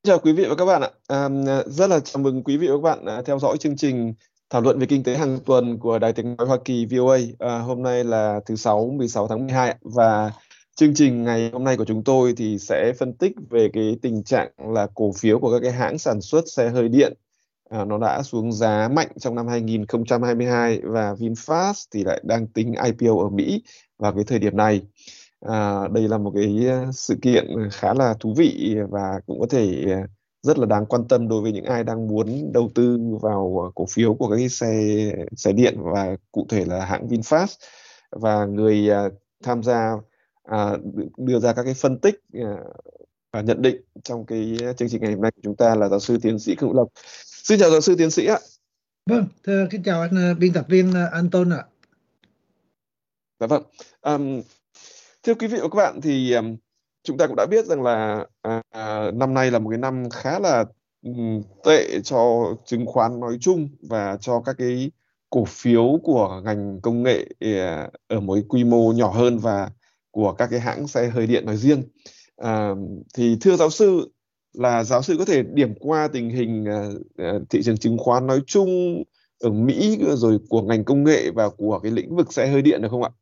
Chào quý vị và các bạn ạ. Rất là chào mừng quý vị và các bạn theo dõi chương trình thảo luận về kinh tế hàng tuần của Đài Tiếng nói Hoa Kỳ VOA. Hôm nay là thứ Sáu, 16 tháng 12 ạ. Và chương trình ngày hôm nay của chúng tôi thì sẽ phân tích về cái tình trạng là cổ phiếu của các cái hãng sản xuất xe hơi điện nó đã xuống giá mạnh trong năm 2022 và VinFast thì lại đang tính IPO ở Mỹ vào cái thời điểm này. Đây là một cái sự kiện khá là thú vị và cũng có thể rất là đáng quan tâm đối với những ai đang muốn đầu tư vào cổ phiếu của các cái xe xe điện và cụ thể là hãng VinFast. Và người tham gia đưa ra các cái phân tích và nhận định trong cái chương trình ngày hôm nay của chúng ta là giáo sư tiến sĩ Khương Hữu Lộc. Xin chào giáo sư tiến sĩ ạ. Vâng, kính chào anh biên tập viên Anton ạ. Dạ vâng. Thưa quý vị và các bạn thì chúng ta cũng đã biết rằng là năm nay là một cái năm khá là tệ cho chứng khoán nói chung và cho các cái cổ phiếu của ngành công nghệ ở một cái quy mô nhỏ hơn và của các cái hãng xe hơi điện nói riêng. Thì thưa giáo sư, là giáo sư có thể điểm qua tình hình thị trường chứng khoán nói chung ở Mỹ rồi của ngành công nghệ và của cái lĩnh vực xe hơi điện được không ạ?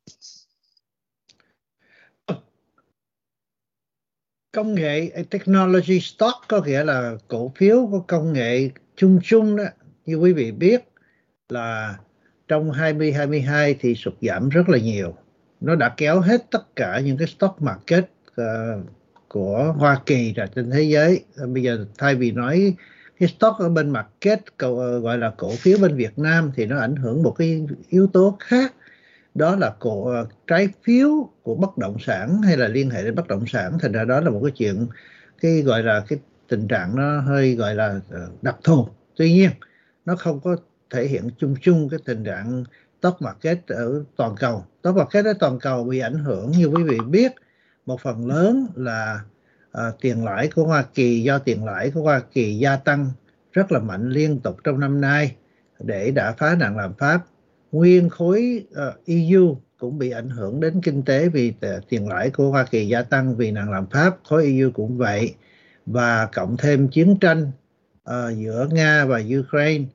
Công nghệ technology stock có nghĩa là cổ phiếu của công nghệ chung chung đó. Như quý vị biết là trong 2022 thì sụt giảm rất là nhiều. Nó đã kéo hết tất cả những cái stock market của Hoa Kỳ và trên thế giới. Bây giờ thay vì nói cái stock ở bên market gọi là cổ phiếu bên Việt Nam thì nó ảnh hưởng một cái yếu tố khác. Đó là trái phiếu của bất động sản hay là liên hệ đến bất động sản. Thành ra đó là một cái chuyện gọi là cái tình trạng nó hơi gọi là đặc thù. Tuy nhiên nó không có thể hiện chung chung cái tình trạng stock market ở toàn cầu. Stock market ở toàn cầu bị ảnh hưởng như quý vị biết, một phần lớn là tiền lãi của Hoa Kỳ, do tiền lãi của Hoa Kỳ gia tăng rất là mạnh liên tục trong năm nay để đả phá nạn lạm phát. Nguyên khối EU cũng bị ảnh hưởng đến kinh tế vì tiền lãi của Hoa Kỳ gia tăng vì nạn lạm phát, khối EU cũng vậy. Và cộng thêm chiến tranh giữa Nga và Ukraine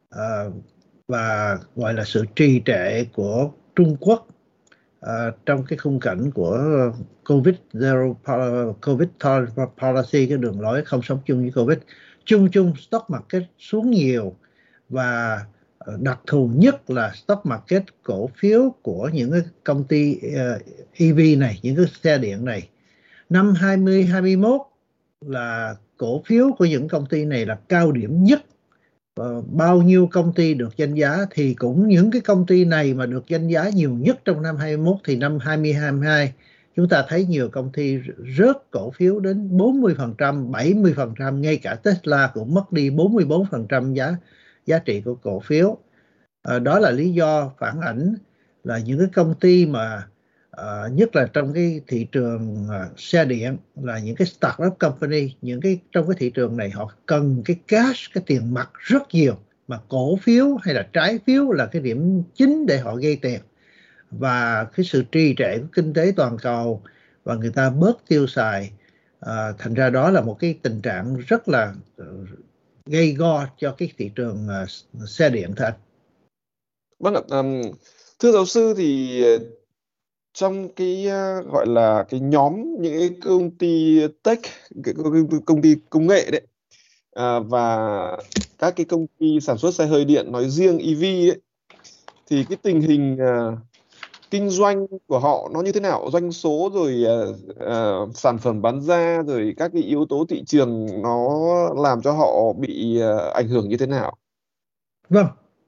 và gọi là sự trì trệ của Trung Quốc trong cái khung cảnh của COVID policy, cái đường lối không sống chung với COVID. Chung stock market xuống nhiều và đặc thù nhất là stock market cổ phiếu của những cái công ty EV này, những cái xe điện này. Năm 2021 là cổ phiếu của những công ty này là cao điểm nhất. Bao nhiêu công ty được danh giá thì cũng những cái công ty này mà được danh giá nhiều nhất trong năm 21 thì năm 2022 chúng ta thấy nhiều công ty rớt cổ phiếu đến 40%, 70%, ngay cả Tesla cũng mất đi 44% giá trị của cổ phiếu. Đó là lý do phản ảnh là những cái công ty mà nhất là trong cái thị trường xe điện là những cái startup company, những cái trong cái thị trường này họ cần cái cash, cái tiền mặt rất nhiều, mà cổ phiếu hay là trái phiếu là cái điểm chính để họ gây tiền. Và cái sự trì trệ của kinh tế toàn cầu và người ta bớt tiêu xài, thành ra đó là một cái tình trạng rất là gây go cho cái thị trường xe điện thôi. Vâng ạ, thưa giáo sư thì trong cái gọi là cái nhóm những cái công ty tech, cái công ty công nghệ đấy và các cái công ty sản xuất xe hơi điện nói riêng EV ấy, thì cái tình hình kinh doanh của họ nó như thế nào, doanh số rồi sản phẩm bán ra rồi các cái yếu tố thị trường nó làm cho họ bị ảnh hưởng như thế nào? Vâng,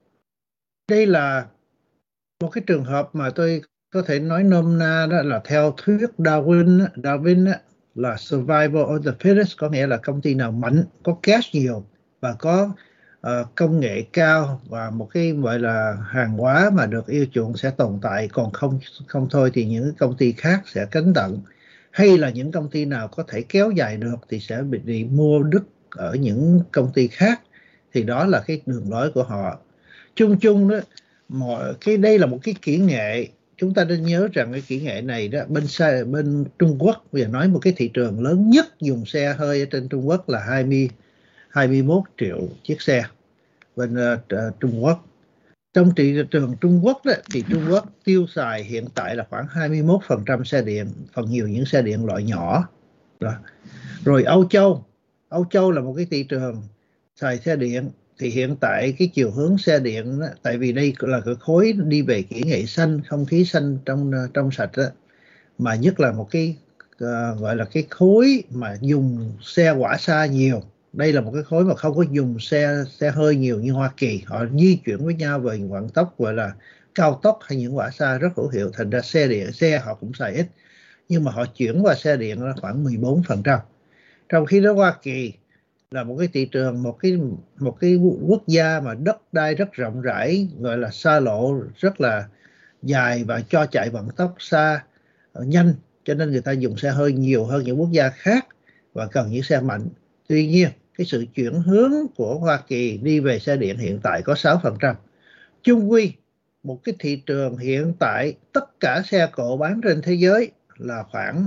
đây là một cái trường hợp mà tôi có thể nói nôm na đó là theo thuyết Darwin là survival of the fittest, có nghĩa là công ty nào mạnh, có cash nhiều và có công nghệ cao và một cái gọi là hàng hóa mà được yêu chuộng sẽ tồn tại, còn không thôi thì những công ty khác sẽ cánh tận, hay là những công ty nào có thể kéo dài được thì sẽ bị mua đứt ở những công ty khác. Thì đó là cái đường lối của họ. Chung đó, đây là một cái kỹ nghệ chúng ta nên nhớ rằng cái kỹ nghệ này đó bên Trung Quốc, bây giờ nói một cái thị trường lớn nhất dùng xe hơi ở trên Trung Quốc là 21 triệu chiếc xe bên Trung Quốc. Trong thị trường Trung Quốc đó, thì Trung Quốc tiêu xài hiện tại là khoảng 21% xe điện, phần nhiều những xe điện loại nhỏ. Rồi Âu Châu là một cái thị trường xài xe điện, thì hiện tại cái chiều hướng xe điện đó, tại vì đây là cái khối đi về kỹ nghệ xanh, không khí xanh trong sạch đó, mà nhất là một cái gọi là cái khối mà dùng xe hỏa xa nhiều. Đây là một cái khối mà không có dùng xe hơi nhiều như Hoa Kỳ, họ di chuyển với nhau về vận tốc gọi là cao tốc hay những hỏa xa rất hữu hiệu, thành ra xe họ cũng xài ít, nhưng mà họ chuyển qua xe điện là khoảng 14%. Trong khi đó Hoa Kỳ là một cái thị trường, một cái quốc gia mà đất đai rất rộng rãi, gọi là xa lộ rất là dài và cho chạy vận tốc xa nhanh, cho nên người ta dùng xe hơi nhiều hơn những quốc gia khác và cần những xe mạnh. Tuy nhiên cái sự chuyển hướng của Hoa Kỳ đi về xe điện hiện tại có 6%. Chung quy một cái thị trường hiện tại tất cả xe cộ bán trên thế giới là khoảng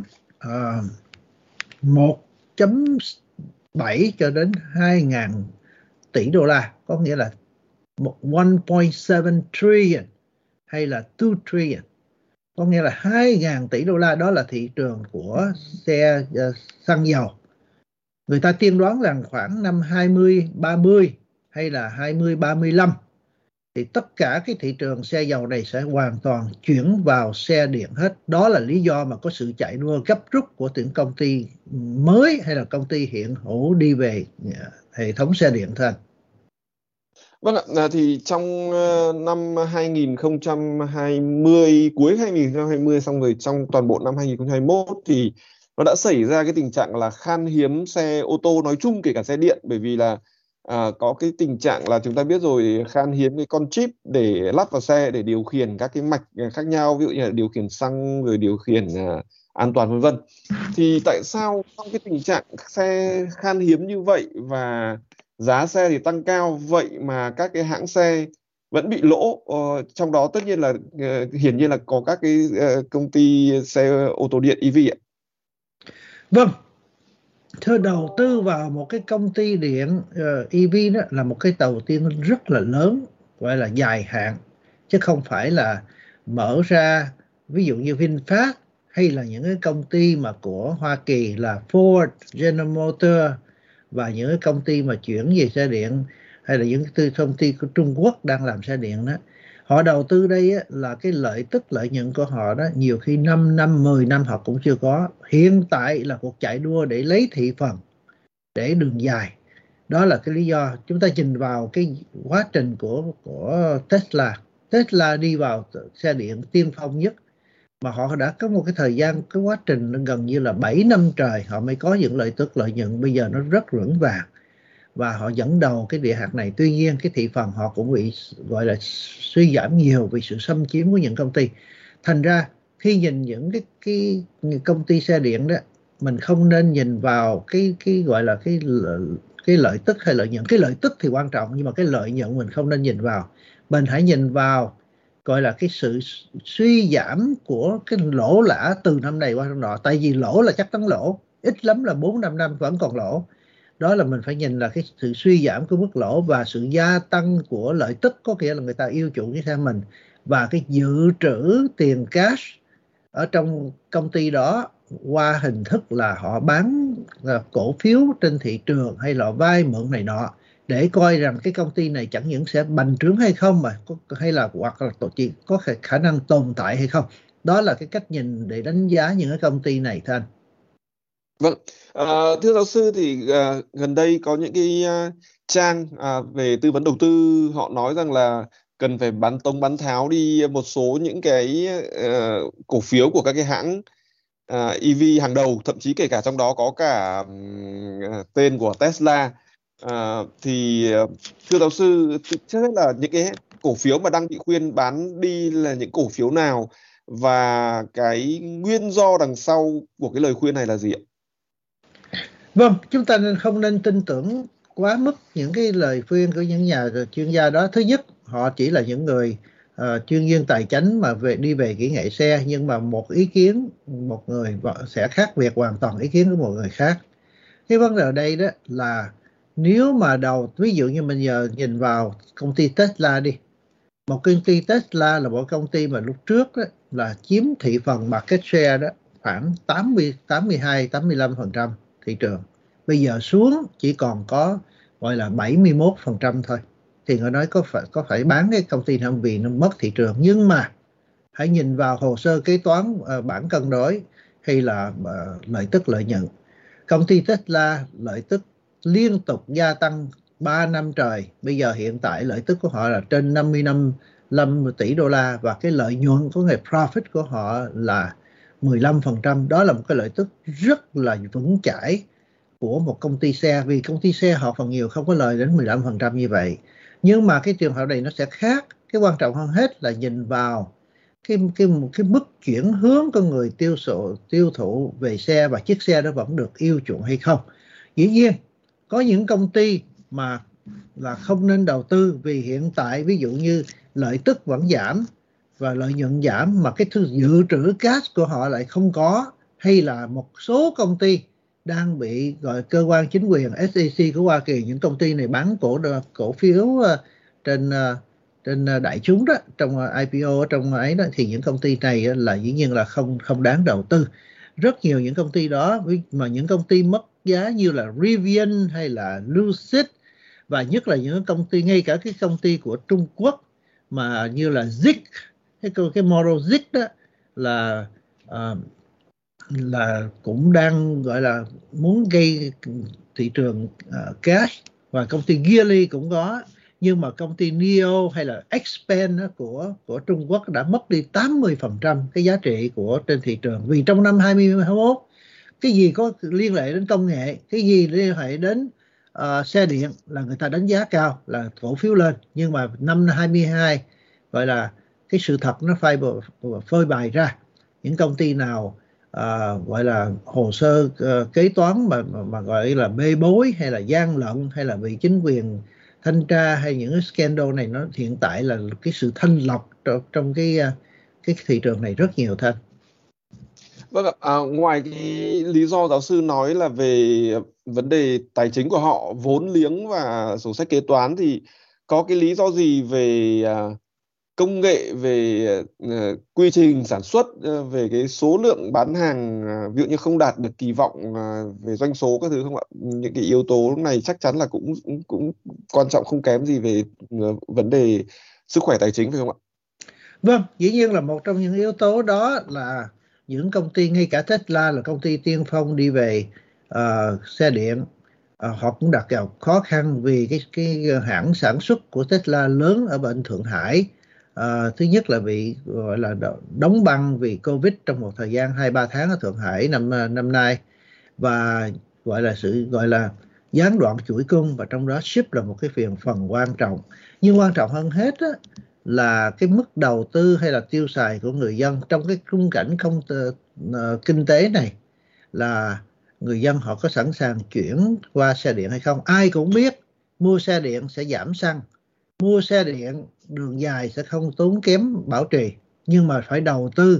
1.7 cho đến 2.000 tỷ đô la, có nghĩa là 1.7 trillion hay là 2 trillion, có nghĩa là 2.000 tỷ đô la. Đó là thị trường của xe xăng dầu. Người ta tiên đoán rằng khoảng năm 2030 hay là 2035 thì tất cả cái thị trường xe dầu này sẽ hoàn toàn chuyển vào xe điện hết. Đó là lý do mà có sự chạy đua gấp rút của những công ty mới hay là công ty hiện hữu đi về hệ thống xe điện thôi. Vâng ạ, thì trong năm 2020, cuối 2020 xong rồi trong toàn bộ năm 2021 thì nó đã xảy ra cái tình trạng là khan hiếm xe ô tô nói chung, kể cả xe điện, bởi vì là có cái tình trạng là chúng ta biết rồi, khan hiếm cái con chip để lắp vào xe để điều khiển các cái mạch khác nhau, ví dụ như là điều khiển xăng rồi điều khiển an toàn vân vân. Thì tại sao trong cái tình trạng xe khan hiếm như vậy và giá xe thì tăng cao vậy mà các cái hãng xe vẫn bị lỗ? Trong đó tất nhiên là hiển nhiên là có các cái công ty xe ô tô điện EV ạ. Vâng, thưa, đầu tư vào một cái công ty điện EV đó là một cái đầu tiên rất là lớn, gọi là dài hạn, chứ không phải là mở ra ví dụ như VinFast hay là những cái công ty mà của Hoa Kỳ là Ford, General Motors và những cái công ty mà chuyển về xe điện, hay là những cái công ty của Trung Quốc đang làm xe điện đó. Họ đầu tư đây á, là cái lợi nhuận của họ đó nhiều khi 5 năm, 10 năm họ cũng chưa có. Hiện tại là cuộc chạy đua để lấy thị phần, để đường dài. Đó là cái lý do chúng ta nhìn vào cái quá trình của Tesla. Tesla đi vào xe điện tiên phong nhất, mà họ đã có một cái thời gian, cái quá trình gần như là 7 năm trời họ mới có những lợi nhuận bây giờ nó rất vững vàng, và họ dẫn đầu cái địa hạt này. Tuy nhiên cái thị phần họ cũng bị gọi là suy giảm nhiều vì sự xâm chiếm của những công ty. Thành ra khi nhìn những cái công ty xe điện đó, mình không nên nhìn vào cái gọi là cái lợi tức hay lợi nhuận. Cái lợi tức thì quan trọng, nhưng mà cái lợi nhuận mình không nên nhìn vào. Mình hãy nhìn vào gọi là cái sự suy giảm của cái lỗ lã từ năm này qua năm nọ. Tại vì lỗ là chắc chắn lỗ, ít lắm là 4-5 năm vẫn còn lỗ. Đó là mình phải nhìn là cái sự suy giảm của mức lỗ và sự gia tăng của lợi tức, có nghĩa là người ta yêu chuộng cái xe mình, và cái dự trữ tiền cash ở trong công ty đó qua hình thức là họ bán cổ phiếu trên thị trường hay là vay mượn này nọ, để coi rằng cái công ty này chẳng những sẽ bành trướng hay không, mà hay là hoặc là chỉ có khả năng tồn tại hay không. Đó là cái cách nhìn để đánh giá những cái công ty này thôi anh. Vâng, thưa giáo sư, thì gần đây có những cái trang về tư vấn đầu tư, họ nói rằng là cần phải bán tống bán tháo đi một số những cái cổ phiếu của các cái hãng EV hàng đầu, thậm chí kể cả trong đó có cả tên của Tesla. Thì thưa giáo sư, trước hết là những cái cổ phiếu mà đang bị khuyên bán đi là những cổ phiếu nào, và cái nguyên do đằng sau của cái lời khuyên này là gì ạ? Vâng, chúng ta không nên tin tưởng quá mức những cái lời khuyên của những nhà chuyên gia đó. Thứ nhất, họ chỉ là những người chuyên viên tài chính mà đi về kỹ nghệ xe, nhưng mà một ý kiến một người sẽ khác biệt hoàn toàn ý kiến của một người khác. Cái vấn đề ở đây đó là nếu mà ví dụ như bây giờ nhìn vào công ty Tesla đi, một công ty Tesla là một công ty mà lúc trước đó là chiếm thị phần market share đó khoảng 82-85% thị trường, bây giờ xuống chỉ còn có gọi là 71% thôi. Thì người nói có phải bán cái công ty này không vì nó mất thị trường, nhưng mà hãy nhìn vào hồ sơ kế toán, bảng cân đối hay là lợi tức lợi nhuận. Công ty Tesla lợi tức liên tục gia tăng 3 năm trời. Bây giờ hiện tại lợi tức của họ là trên 55 tỷ đô la, và cái lợi nhuận của ngày profit của họ là 15%. Đó là một cái lợi tức rất là vững chãi của một công ty xe, vì công ty xe họ phần nhiều không có lời đến 15% như vậy. Nhưng mà cái trường hợp này nó sẽ khác. Cái quan trọng hơn hết là nhìn vào cái mức chuyển hướng của người tiêu thụ về xe, và chiếc xe đó vẫn được yêu chuộng hay không. Dĩ nhiên có những công ty mà là không nên đầu tư, vì hiện tại ví dụ như lợi tức vẫn giảm và lợi nhuận giảm mà cái dự trữ cash của họ lại không có, hay là một số công ty đang bị gọi cơ quan chính quyền SEC của Hoa Kỳ, những công ty này bán cổ phiếu trên đại chúng đó, trong IPO trong ấy đó, thì những công ty này là dĩ nhiên là không đáng đầu tư. Rất nhiều những công ty đó, mà những công ty mất giá như là Rivian hay là Lucid, và nhất là những công ty, ngay cả cái công ty của Trung Quốc mà như là Zik, cái model Zik đó là cũng đang gọi là muốn gây thị trường cash, và công ty Geely cũng có. Nhưng mà công ty NIO hay là Xpeng của Trung Quốc đã mất đi 80% cái giá trị của trên thị trường, vì trong năm 2021 cái gì có liên hệ đến công nghệ, cái gì liên hệ đến xe điện là người ta đánh giá cao, là cổ phiếu lên. Nhưng mà năm 22 gọi là cái sự thật nó phơi bày ra, những công ty nào gọi là hồ sơ kế toán mà gọi là bê bối hay là gian lận, hay là bị chính quyền thanh tra, hay những cái scandal này, nó hiện tại là cái sự thanh lọc trong cái thị trường này rất nhiều Thanh. Vâng ạ, ngoài cái lý do giáo sư nói là về vấn đề tài chính của họ, vốn liếng và sổ sách kế toán, thì có cái lý do gì về công nghệ, về quy trình sản xuất, về cái số lượng bán hàng, ví dụ như không đạt được kỳ vọng về doanh số các thứ không ạ? Những cái yếu tố này chắc chắn là cũng quan trọng không kém gì về vấn đề sức khỏe tài chính phải không ạ? Vâng, dĩ nhiên là một trong những yếu tố đó là những công ty, ngay cả Tesla là công ty tiên phong đi về xe điện, họ cũng đặt vào khó khăn vì cái hãng sản xuất của Tesla lớn ở bên Thượng Hải. Thứ nhất là bị gọi là đóng băng vì Covid trong một thời gian 2-3 tháng ở Thượng Hải năm nay, và gọi là gián đoạn chuỗi cung, và trong đó ship là một cái phần quan trọng. Nhưng quan trọng hơn hết á, là cái mức đầu tư hay là tiêu xài của người dân trong cái khung cảnh kinh tế này, là người dân họ có sẵn sàng chuyển qua xe điện hay không. Ai cũng biết mua xe điện sẽ giảm xăng, mua xe điện đường dài sẽ không tốn kém bảo trì, nhưng mà phải đầu tư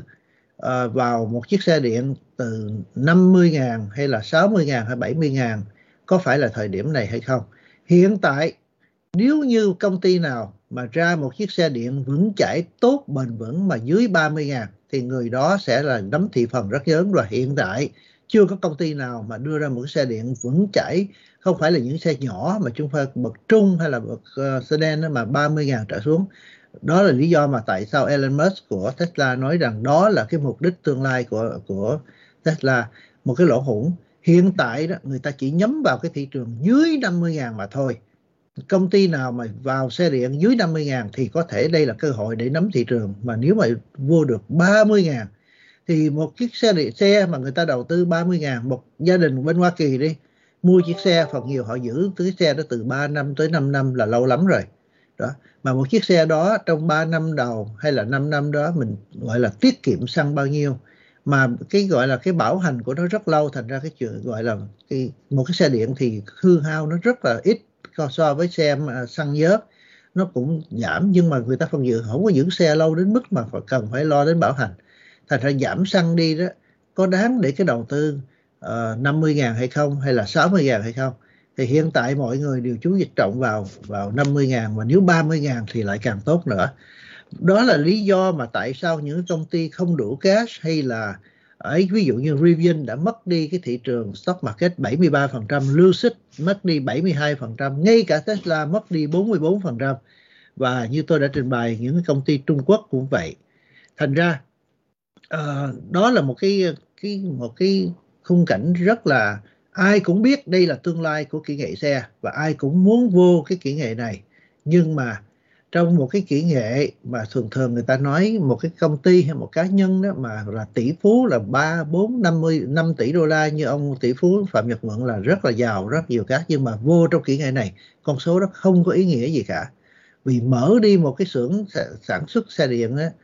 vào một chiếc xe điện từ 50.000 hay là 60.000 hay 70.000, có phải là thời điểm này hay không? Hiện tại nếu như công ty nào mà ra một chiếc xe điện vững chãi, tốt, bền vững mà dưới 30.000 thì người đó sẽ là nắm thị phần rất lớn. Và hiện tại chưa có công ty nào mà đưa ra một cái xe điện vững chãi, không phải là những xe nhỏ mà chúng phải bậc trung hay là bậc sedan mà 30.000 trở xuống. Đó là lý do mà tại sao Elon Musk của Tesla nói rằng đó là cái mục đích tương lai của Tesla, một cái lỗ hổng. Hiện tại đó người ta chỉ nhắm vào cái thị trường dưới 50.000 mà thôi. Công ty nào mà vào xe điện dưới 50.000 thì có thể đây là cơ hội để nắm thị trường. Mà nếu mà vô được 30.000 thì một chiếc xe mà người ta đầu tư 30.000, một gia đình bên Hoa Kỳ đi mua chiếc xe, phần nhiều họ giữ cái xe đó từ 3 năm tới 5 năm là lâu lắm rồi đó. Mà một chiếc xe đó trong 3 năm đầu hay là 5 năm đó mình gọi là tiết kiệm xăng bao nhiêu, mà cái gọi là cái bảo hành của nó rất lâu, thành ra cái chuyện gọi là một cái xe điện thì hư hao nó rất là ít so với xe xăng nhớt. nó cũng giảm, nhưng mà người ta phần dự không có giữ xe lâu đến mức mà cần phải lo đến bảo hành. Thành ra giảm xăng đi đó, có đáng để cái đầu tư 50.000 hay không, hay là 60.000 hay không? Thì hiện tại mọi người đều chú trọng vào 50.000, và nếu 30.000 thì lại càng tốt nữa. Đó là lý do mà tại sao những công ty không đủ cash, hay là ấy, ví dụ như Rivian đã mất đi cái thị trường stock market 73%, Lucid mất đi 72%, ngay cả Tesla mất đi 44%, và như tôi đã trình bày những công ty Trung Quốc cũng vậy. Thành ra đó là một cái khung cảnh rất là, ai cũng biết đây là tương lai của kỹ nghệ xe và ai cũng muốn vô cái kỹ nghệ này. Nhưng mà trong một cái kỹ nghệ mà thường thường người ta nói một cái công ty hay một cá nhân đó mà là tỷ phú là 3, 4, 5 tỷ đô la, như ông tỷ phú Phạm Nhật Vượng là rất là giàu, rất nhiều các, nhưng mà vô trong kỹ nghệ này con số đó không có ý nghĩa gì cả. Vì mở đi một cái xưởng sản xuất xe điện á,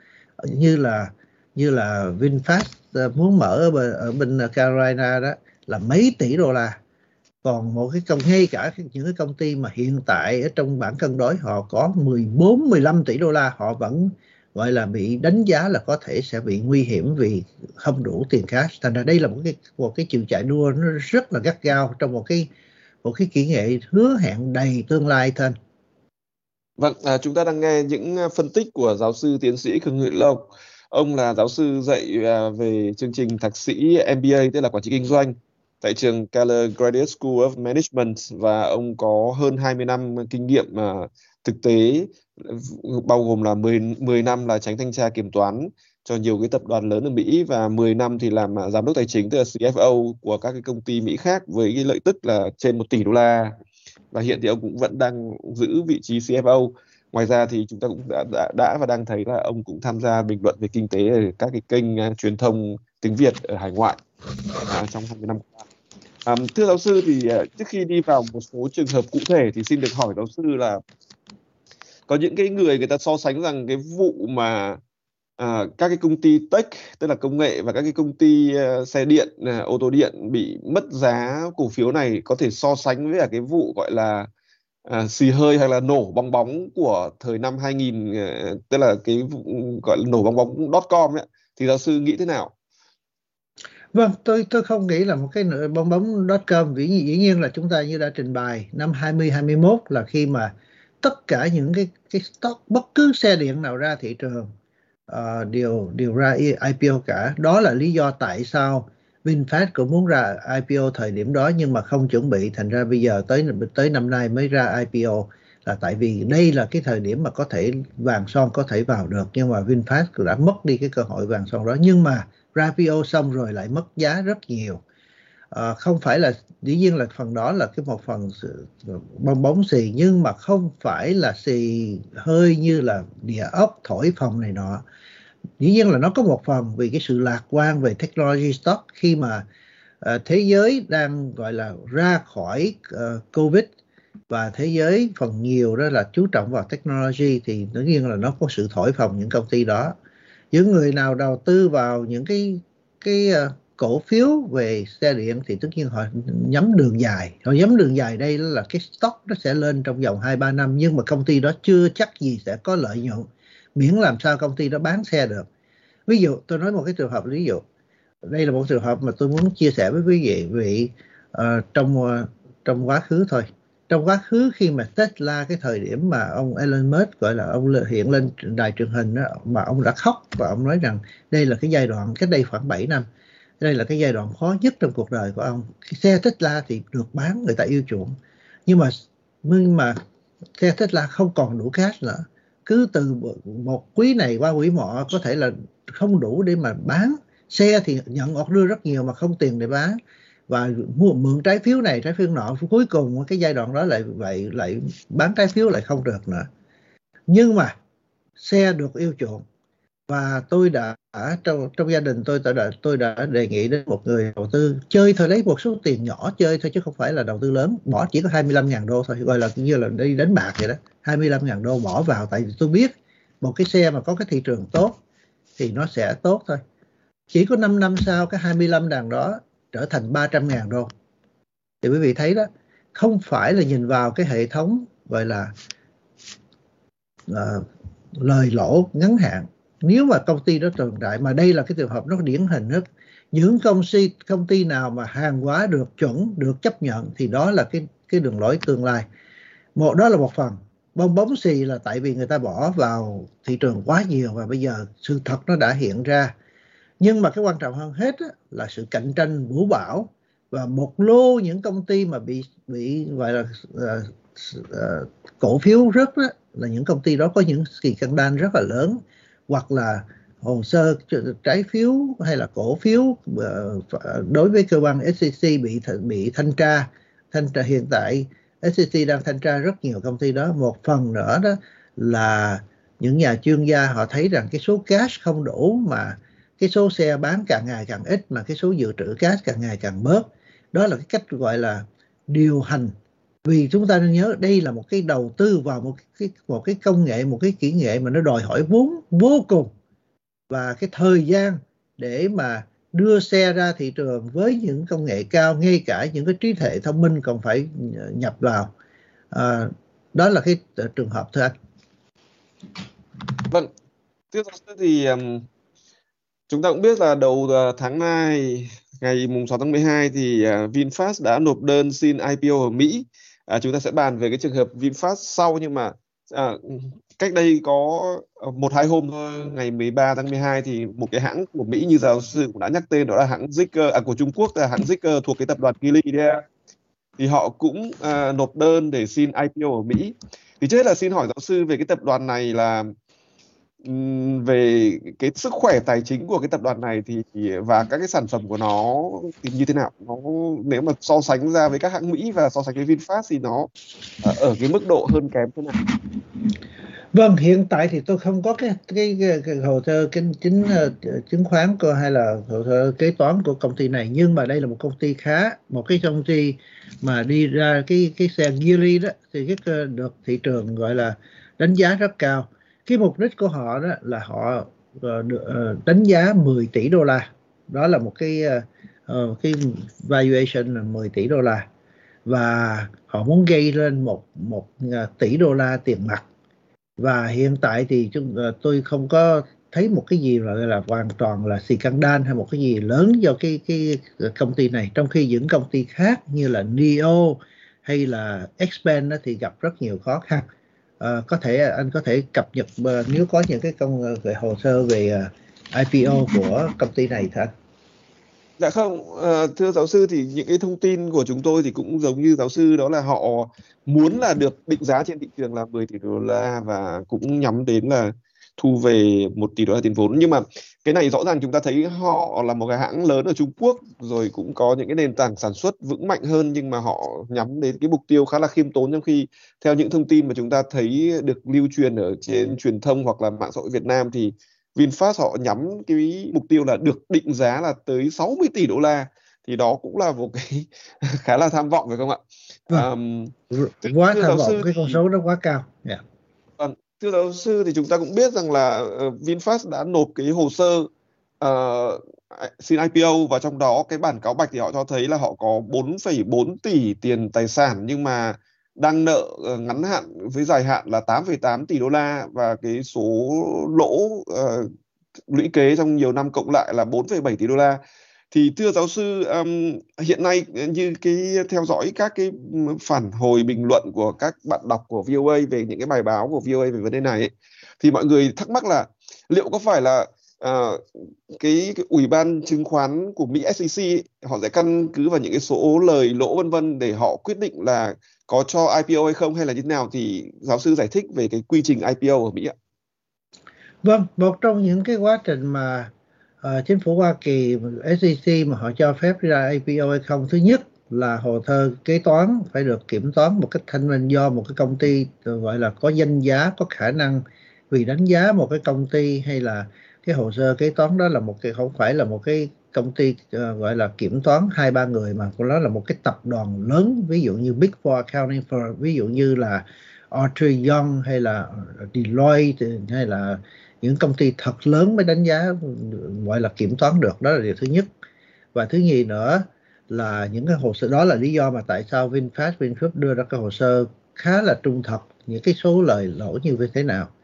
như là VinFast muốn mở ở bên Carolina đó, là mấy tỷ đô la. Còn một cái ngay cả những cái công ty mà hiện tại ở trong bảng cân đối họ có 14, 15 tỷ đô la, họ vẫn gọi là bị đánh giá là có thể sẽ bị nguy hiểm vì không đủ tiền cash. Thành ra đây là một cái chiều chạy đua nó rất là gắt gao trong một cái kỹ nghệ hứa hẹn đầy tương lai thôi. Vâng, chúng ta đang nghe những phân tích của giáo sư tiến sĩ Khương Ngự Long. Ông là giáo sư dạy về chương trình thạc sĩ MBA, tức là quản trị kinh doanh, tại trường Keller Graduate School of Management, và ông có hơn 20 năm kinh nghiệm thực tế, bao gồm là 10 năm là chánh thanh tra kiểm toán cho nhiều cái tập đoàn lớn ở Mỹ, và 10 năm thì làm giám đốc tài chính, tức là CFO của các cái công ty Mỹ khác với cái lợi tức là trên 1 tỷ đô la. Và hiện thì ông cũng vẫn đang giữ vị trí CFO. Ngoài ra thì chúng ta cũng đã và đang thấy là ông cũng tham gia bình luận về kinh tế ở các cái kênh truyền thông tiếng Việt ở hải ngoại trong 20 năm qua. Thưa giáo sư, thì trước khi đi vào một số trường hợp cụ thể thì xin được hỏi giáo sư là có những cái người ta so sánh rằng cái vụ mà các cái công ty tech, tức là công nghệ, và các cái công ty xe điện, ô tô điện bị mất giá cổ phiếu này có thể so sánh với cái vụ gọi là xì hơi hay là nổ bong bóng của thời năm 2000, tức là cái vụ gọi là nổ bong bóng .com ấy. Thì giáo sư nghĩ thế nào? Vâng, tôi không nghĩ là một cái bong bóng .com. Dĩ nhiên là chúng ta như đã trình bày năm 2021 là khi mà tất cả những cái stock, bất cứ xe điện nào ra thị trường đều ra IPO cả. Đó là lý do tại sao VinFast cũng muốn ra IPO thời điểm đó nhưng mà không chuẩn bị, thành ra bây giờ tới năm nay mới ra IPO, là tại vì đây là cái thời điểm mà có thể vàng son có thể vào được, nhưng mà VinFast đã mất đi cái cơ hội vàng son đó. Nhưng mà ra IPO xong rồi lại mất giá rất nhiều. Không phải là, dĩ nhiên là phần đó là cái một phần bong bóng xì, nhưng mà không phải là xì hơi như là địa ốc thổi phồng này nọ. Dĩ nhiên là nó có một phần vì cái sự lạc quan về technology stock, khi mà thế giới đang gọi là ra khỏi Covid và thế giới phần nhiều đó là chú trọng vào technology, thì tất nhiên là nó có sự thổi phồng những công ty đó. Những người nào đầu tư vào những cái cổ phiếu về xe điện thì tất nhiên họ nhắm đường dài. Họ nhắm đường dài đây là cái stock nó sẽ lên trong vòng 2-3 năm, nhưng mà công ty đó chưa chắc gì sẽ có lợi nhuận, miễn làm sao công ty đó bán xe được. Ví dụ tôi nói một cái trường hợp, ví dụ đây là một trường hợp mà tôi muốn chia sẻ với quý vị trong quá khứ thôi. Trong quá khứ khi mà Tesla, cái thời điểm mà ông Elon Musk gọi là ông hiện lên đài truyền hình đó, mà ông đã khóc và ông nói rằng đây là cái giai đoạn, cách đây khoảng 7 năm, đây là cái giai đoạn khó nhất trong cuộc đời của ông. Cái xe Tesla thì được bán, người ta yêu chuộng, nhưng mà xe Tesla không còn đủ cash nữa. Cứ từ một quý này qua quý mọ có thể là không đủ để mà bán. Xe thì nhận order rất nhiều mà không tiền để bán, và mượn trái phiếu này trái phiếu nọ, cuối cùng cái giai đoạn đó lại bán trái phiếu lại không được nữa. Nhưng mà xe được yêu chuộng, và tôi đã trong gia đình tôi đã đề nghị đến một người đầu tư chơi thôi, lấy một số tiền nhỏ chơi thôi chứ không phải là đầu tư lớn, bỏ chỉ có 25.000 đô thôi, gọi là như là đi đánh bạc vậy đó. 25.000 đô bỏ vào, tại vì tôi biết một cái xe mà có cái thị trường tốt thì nó sẽ tốt thôi. Chỉ có 5 năm sau cái 25.000 đó trở thành 300.000 đô. Thì quý vị thấy đó, không phải là nhìn vào cái hệ thống gọi là lời lỗ ngắn hạn nếu mà công ty đó tồn tại. Mà đây là cái trường hợp nó điển hình nhất. Những công ty nào mà hàng hóa được chuẩn, được chấp nhận thì đó là cái đường lối tương lai. Đó là một phần. Bong bóng xì là tại vì người ta bỏ vào thị trường quá nhiều và bây giờ sự thật nó đã hiện ra. Nhưng mà cái quan trọng hơn hết là sự cạnh tranh vũ bão và một lô những công ty mà bị gọi là cổ phiếu rớt đó, là những công ty đó có những scandal rất là lớn, hoặc là hồ sơ trái phiếu hay là cổ phiếu đối với cơ quan SEC bị thanh tra. Hiện tại SEC đang thanh tra rất nhiều công ty đó. Một phần nữa đó là những nhà chuyên gia họ thấy rằng cái số cash không đủ, mà cái số xe bán càng ngày càng ít, mà cái số dự trữ cash càng ngày càng bớt. Đó là cái cách gọi là điều hành. Vì chúng ta nên nhớ đây là một cái đầu tư vào một cái công nghệ, một cái kỹ nghệ mà nó đòi hỏi vốn vô cùng, và cái thời gian để mà đưa xe ra thị trường với những công nghệ cao, ngay cả những cái trí tuệ thông minh còn phải nhập vào. Đó là cái trường hợp thưa anh. Vâng, thưa giáo sư thì chúng ta cũng biết là đầu tháng này, ngày mùng 6 tháng 12 thì VinFast đã nộp đơn xin IPO ở Mỹ. Chúng ta sẽ bàn về cái trường hợp VinFast sau, nhưng mà cách đây có 1-2 hôm thôi, ngày 13 tháng 12 thì một cái hãng của Mỹ như giáo sư cũng đã nhắc tên, đó là hãng Zeekr, của Trung Quốc, là hãng Zeekr thuộc cái tập đoàn Geely đấy, thì họ cũng nộp đơn để xin IPO ở Mỹ. Thì trước hết là xin hỏi giáo sư về cái tập đoàn này là về cái sức khỏe tài chính của cái tập đoàn này thì và các cái sản phẩm của nó thì như thế nào? Nó nếu mà so sánh ra với các hãng Mỹ và so sánh với VinFast thì nó ở cái mức độ hơn kém thế nào? Vâng, hiện tại thì tôi không có cái hồ sơ chứng khoán hay là hồ sơ kế toán của công ty này, nhưng mà đây là một công ty một cái công ty mà đi ra cái xe Geely đó thì được thị trường gọi là đánh giá rất cao. Cái mục đích của họ đó là họ đánh giá 10 tỷ đô la. Đó là một cái valuation là 10 tỷ đô la, và họ muốn gây lên một tỷ đô la tiền mặt. Và hiện tại thì tôi không có thấy một cái gì là hoàn toàn là scandal hay một cái gì lớn do cái công ty này, trong khi những công ty khác như là NIO hay là Xpeng thì gặp rất nhiều khó khăn. Anh có thể cập nhật nếu có những cái hồ sơ về IPO của công ty này thật. Dạ không, thưa giáo sư, thì những cái thông tin của chúng tôi thì cũng giống như giáo sư, đó là họ muốn là được định giá trên thị trường là 10 tỷ đô la và cũng nhắm đến là thu về 1 tỷ đô la tiền vốn. Nhưng mà cái này rõ ràng chúng ta thấy họ là một cái hãng lớn ở Trung Quốc, rồi cũng có những cái nền tảng sản xuất vững mạnh hơn, nhưng mà họ nhắm đến cái mục tiêu khá là khiêm tốn, trong khi theo những thông tin mà chúng ta thấy được lưu truyền ở trên truyền thông hoặc là mạng xã hội Việt Nam thì VinFast họ nhắm cái mục tiêu là được định giá là tới 60 tỷ đô la, thì đó cũng là một cái khá là tham vọng phải không ạ? Quá tham vọng, cái con số đó quá cao. Yeah. Thưa giáo sư, thì chúng ta cũng biết rằng là VinFast đã nộp cái hồ sơ xin IPO, và trong đó cái bản cáo bạch thì họ cho thấy là họ có 4,4 tỷ tiền tài sản, nhưng mà đang nợ ngắn hạn với dài hạn là 8,8 tỷ đô la, và cái số lỗ lũy kế trong nhiều năm cộng lại là 4,7 tỷ đô la. Thì thưa giáo sư, hiện nay như theo dõi các cái phản hồi bình luận của các bạn đọc của VOA về những cái bài báo của VOA về vấn đề này ấy, thì mọi người thắc mắc là liệu có phải là cái ủy ban chứng khoán của Mỹ SEC họ sẽ căn cứ vào những cái số lời lỗ vân vân để họ quyết định là có cho IPO hay không, hay là như thế nào? Thì giáo sư giải thích về cái quy trình IPO ở Mỹ ạ. Vâng, một trong những cái quá trình mà chính phủ Hoa Kỳ, SEC mà họ cho phép ra IPO hay không, thứ nhất là hồ sơ kế toán phải được kiểm toán một cách thanh minh do một cái công ty gọi là có danh giá, có khả năng. Vì đánh giá một cái công ty hay là cái hồ sơ kế toán đó là không phải là một cái công ty gọi là kiểm toán 2-3 người, mà nó là một cái tập đoàn lớn, ví dụ như Big Four Accounting Firm, ví dụ như là Arthur Young hay là Deloitte hay là những công ty thật lớn mới đánh giá gọi là kiểm toán được. Đó là điều thứ nhất. Và thứ nhì nữa là những cái hồ sơ đó là lý do mà tại sao VinFast đưa ra cái hồ sơ khá là trung thực, những cái số lời lỗ như thế nào.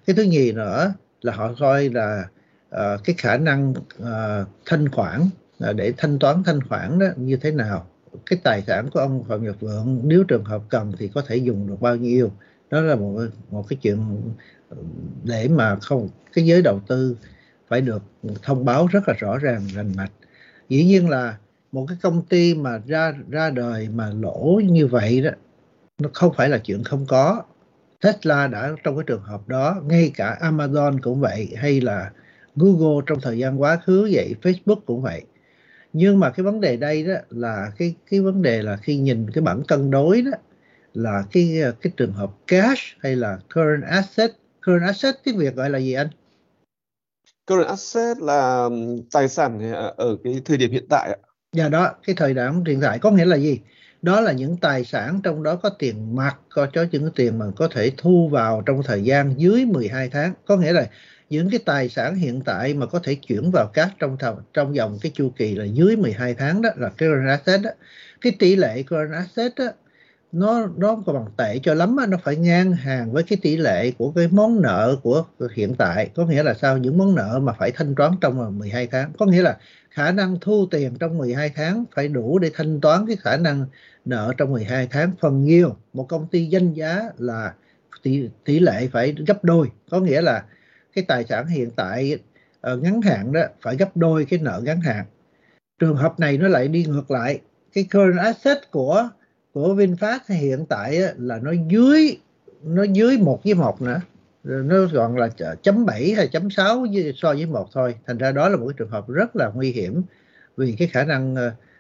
Cái thứ nhì nữa là họ coi là cái khả năng thanh khoản, để thanh toán thanh khoản đó như thế nào, cái tài sản của ông Phạm Nhật Vượng nếu trường hợp cần thì có thể dùng được bao nhiêu. Đó là một cái chuyện để mà không, cái giới đầu tư phải được thông báo rất là rõ ràng rành mạch. Dĩ nhiên là một cái công ty mà ra đời mà lỗ như vậy đó, nó không phải là chuyện không có. Tesla đã trong cái trường hợp đó, ngay cả Amazon cũng vậy, hay là Google trong thời gian quá khứ vậy, Facebook cũng vậy. Nhưng mà cái vấn đề đây đó là cái vấn đề là khi nhìn cái bảng cân đối đó, là cái trường hợp cash hay là current asset. Current asset tiếng Việt gọi là gì anh? Current asset là tài sản ở cái thời điểm hiện tại ạ. Và đó, cái thời điểm hiện tại có nghĩa là gì? Đó là những tài sản trong đó có tiền mặt, có những cái tiền mà có thể thu vào trong thời gian dưới 12 tháng. Có nghĩa là những cái tài sản hiện tại mà có thể chuyển vào cash trong vòng cái chu kỳ là dưới 12 tháng đó là current asset đó. Cái tỷ lệ current asset đó, nó còn bằng tệ cho lắm đó, nó phải ngang hàng với cái tỷ lệ của cái món nợ của hiện tại. Có nghĩa là sao? Những món nợ mà phải thanh toán trong 12 tháng. Có nghĩa là khả năng thu tiền trong 12 tháng phải đủ để thanh toán cái khả năng nợ trong 12 tháng. Phần nhiều một công ty danh giá là tỷ lệ phải gấp đôi. Có nghĩa là cái tài sản hiện tại ngắn hạn đó phải gấp đôi cái nợ ngắn hạn. Trường hợp này nó lại đi ngược lại. Cái current asset của VinFast hiện tại là nó dưới 1 nữa, nó còn là chấm 7 hay chấm 6 so với 1 thôi. Thành ra đó là một cái trường hợp rất là nguy hiểm vì cái khả năng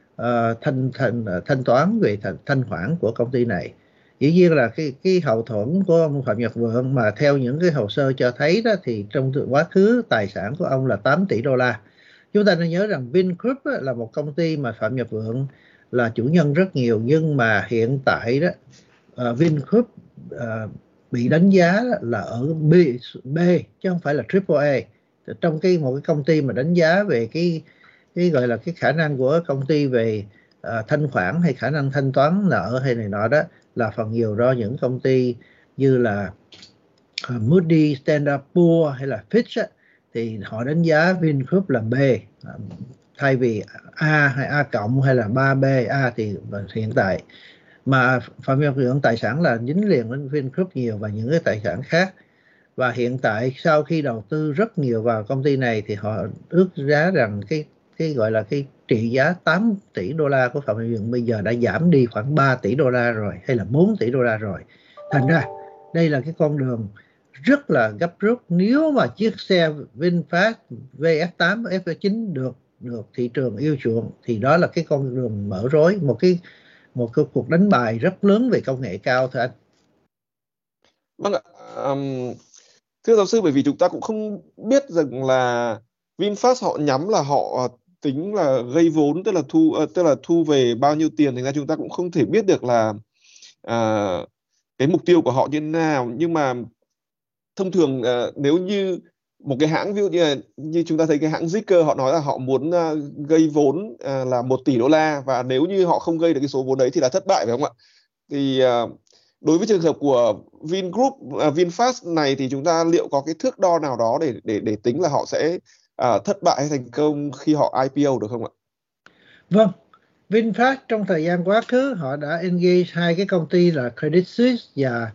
thanh toán về thanh khoản của công ty này. Dĩ nhiên là cái hậu thuẫn của ông Phạm Nhật Vượng mà theo những cái hồ sơ cho thấy đó, thì trong quá khứ tài sản của ông là 8 tỷ đô la. Chúng ta nên nhớ rằng Vingroup là một công ty mà Phạm Nhật Vượng là chủ nhân rất nhiều, nhưng mà hiện tại đó Vingroup bị đánh giá là ở B chứ không phải là AAA. Trong một cái công ty mà đánh giá về cái gọi là cái khả năng của công ty về thanh khoản hay khả năng thanh toán nợ hay này nọ đó, là phần nhiều do những công ty như là Moody, Standard Poor's hay là Fitch thì họ đánh giá Vingroup là B thay vì A hay A cộng hay là 3B. A thì hiện tại mà Phạm Nhật Vượng tài sản là dính liền đến Vingroup nhiều và những cái tài sản khác. Và hiện tại sau khi đầu tư rất nhiều vào công ty này thì họ ước giá rằng cái gọi là cái trị giá 8 tỷ đô la của Phạm Nhật Vượng bây giờ đã giảm đi khoảng 3 tỷ đô la rồi, hay là 4 tỷ đô la rồi. Thành ra đây là cái con đường rất là gấp rút. Nếu mà chiếc xe VinFast VF8 F9 được thị trường yêu chuộng thì đó là cái con đường mở rối, một cái cuộc đánh bài rất lớn về công nghệ cao, thưa anh. Vâng ạ. Thưa giáo sư, bởi vì chúng ta cũng không biết rằng là VinFast họ nhắm là họ tính là gây vốn, tức là thu về bao nhiêu tiền, thành ra chúng ta cũng không thể biết được là cái mục tiêu của họ như thế nào. Nhưng mà thông thường nếu như một cái hãng, ví dụ như chúng ta thấy cái hãng Zicker họ nói là họ muốn gây vốn là 1 tỷ đô la, và nếu như họ không gây được cái số vốn đấy thì là thất bại, phải không ạ? Thì đối với trường hợp của Vingroup, VinFast này thì chúng ta liệu có cái thước đo nào đó để tính là họ sẽ thất bại hay thành công khi họ IPO được không ạ? Vâng, VinFast trong thời gian quá khứ họ đã engage hai cái công ty là Credit Suisse và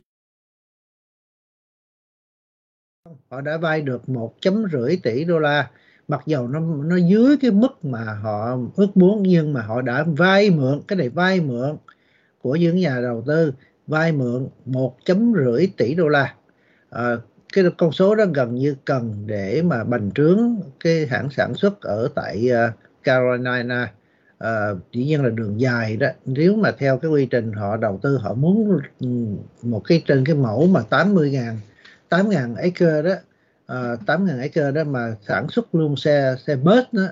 họ đã vay được 1,5 tỷ đô la, mặc dầu nó dưới cái mức mà họ ước muốn, nhưng mà họ đã vay mượn, cái này vay mượn của những nhà đầu tư, vay mượn 1,5 tỷ đô la. Cái con số đó gần như cần để mà bành trướng cái hãng sản xuất ở tại Carolina. Dĩ nhiên là đường dài đó, nếu mà theo cái quy trình họ đầu tư, họ muốn một cái trên cái mẫu mà 8.000 acre đó, 8.000 acre đó mà sản xuất luôn xe bus nữa,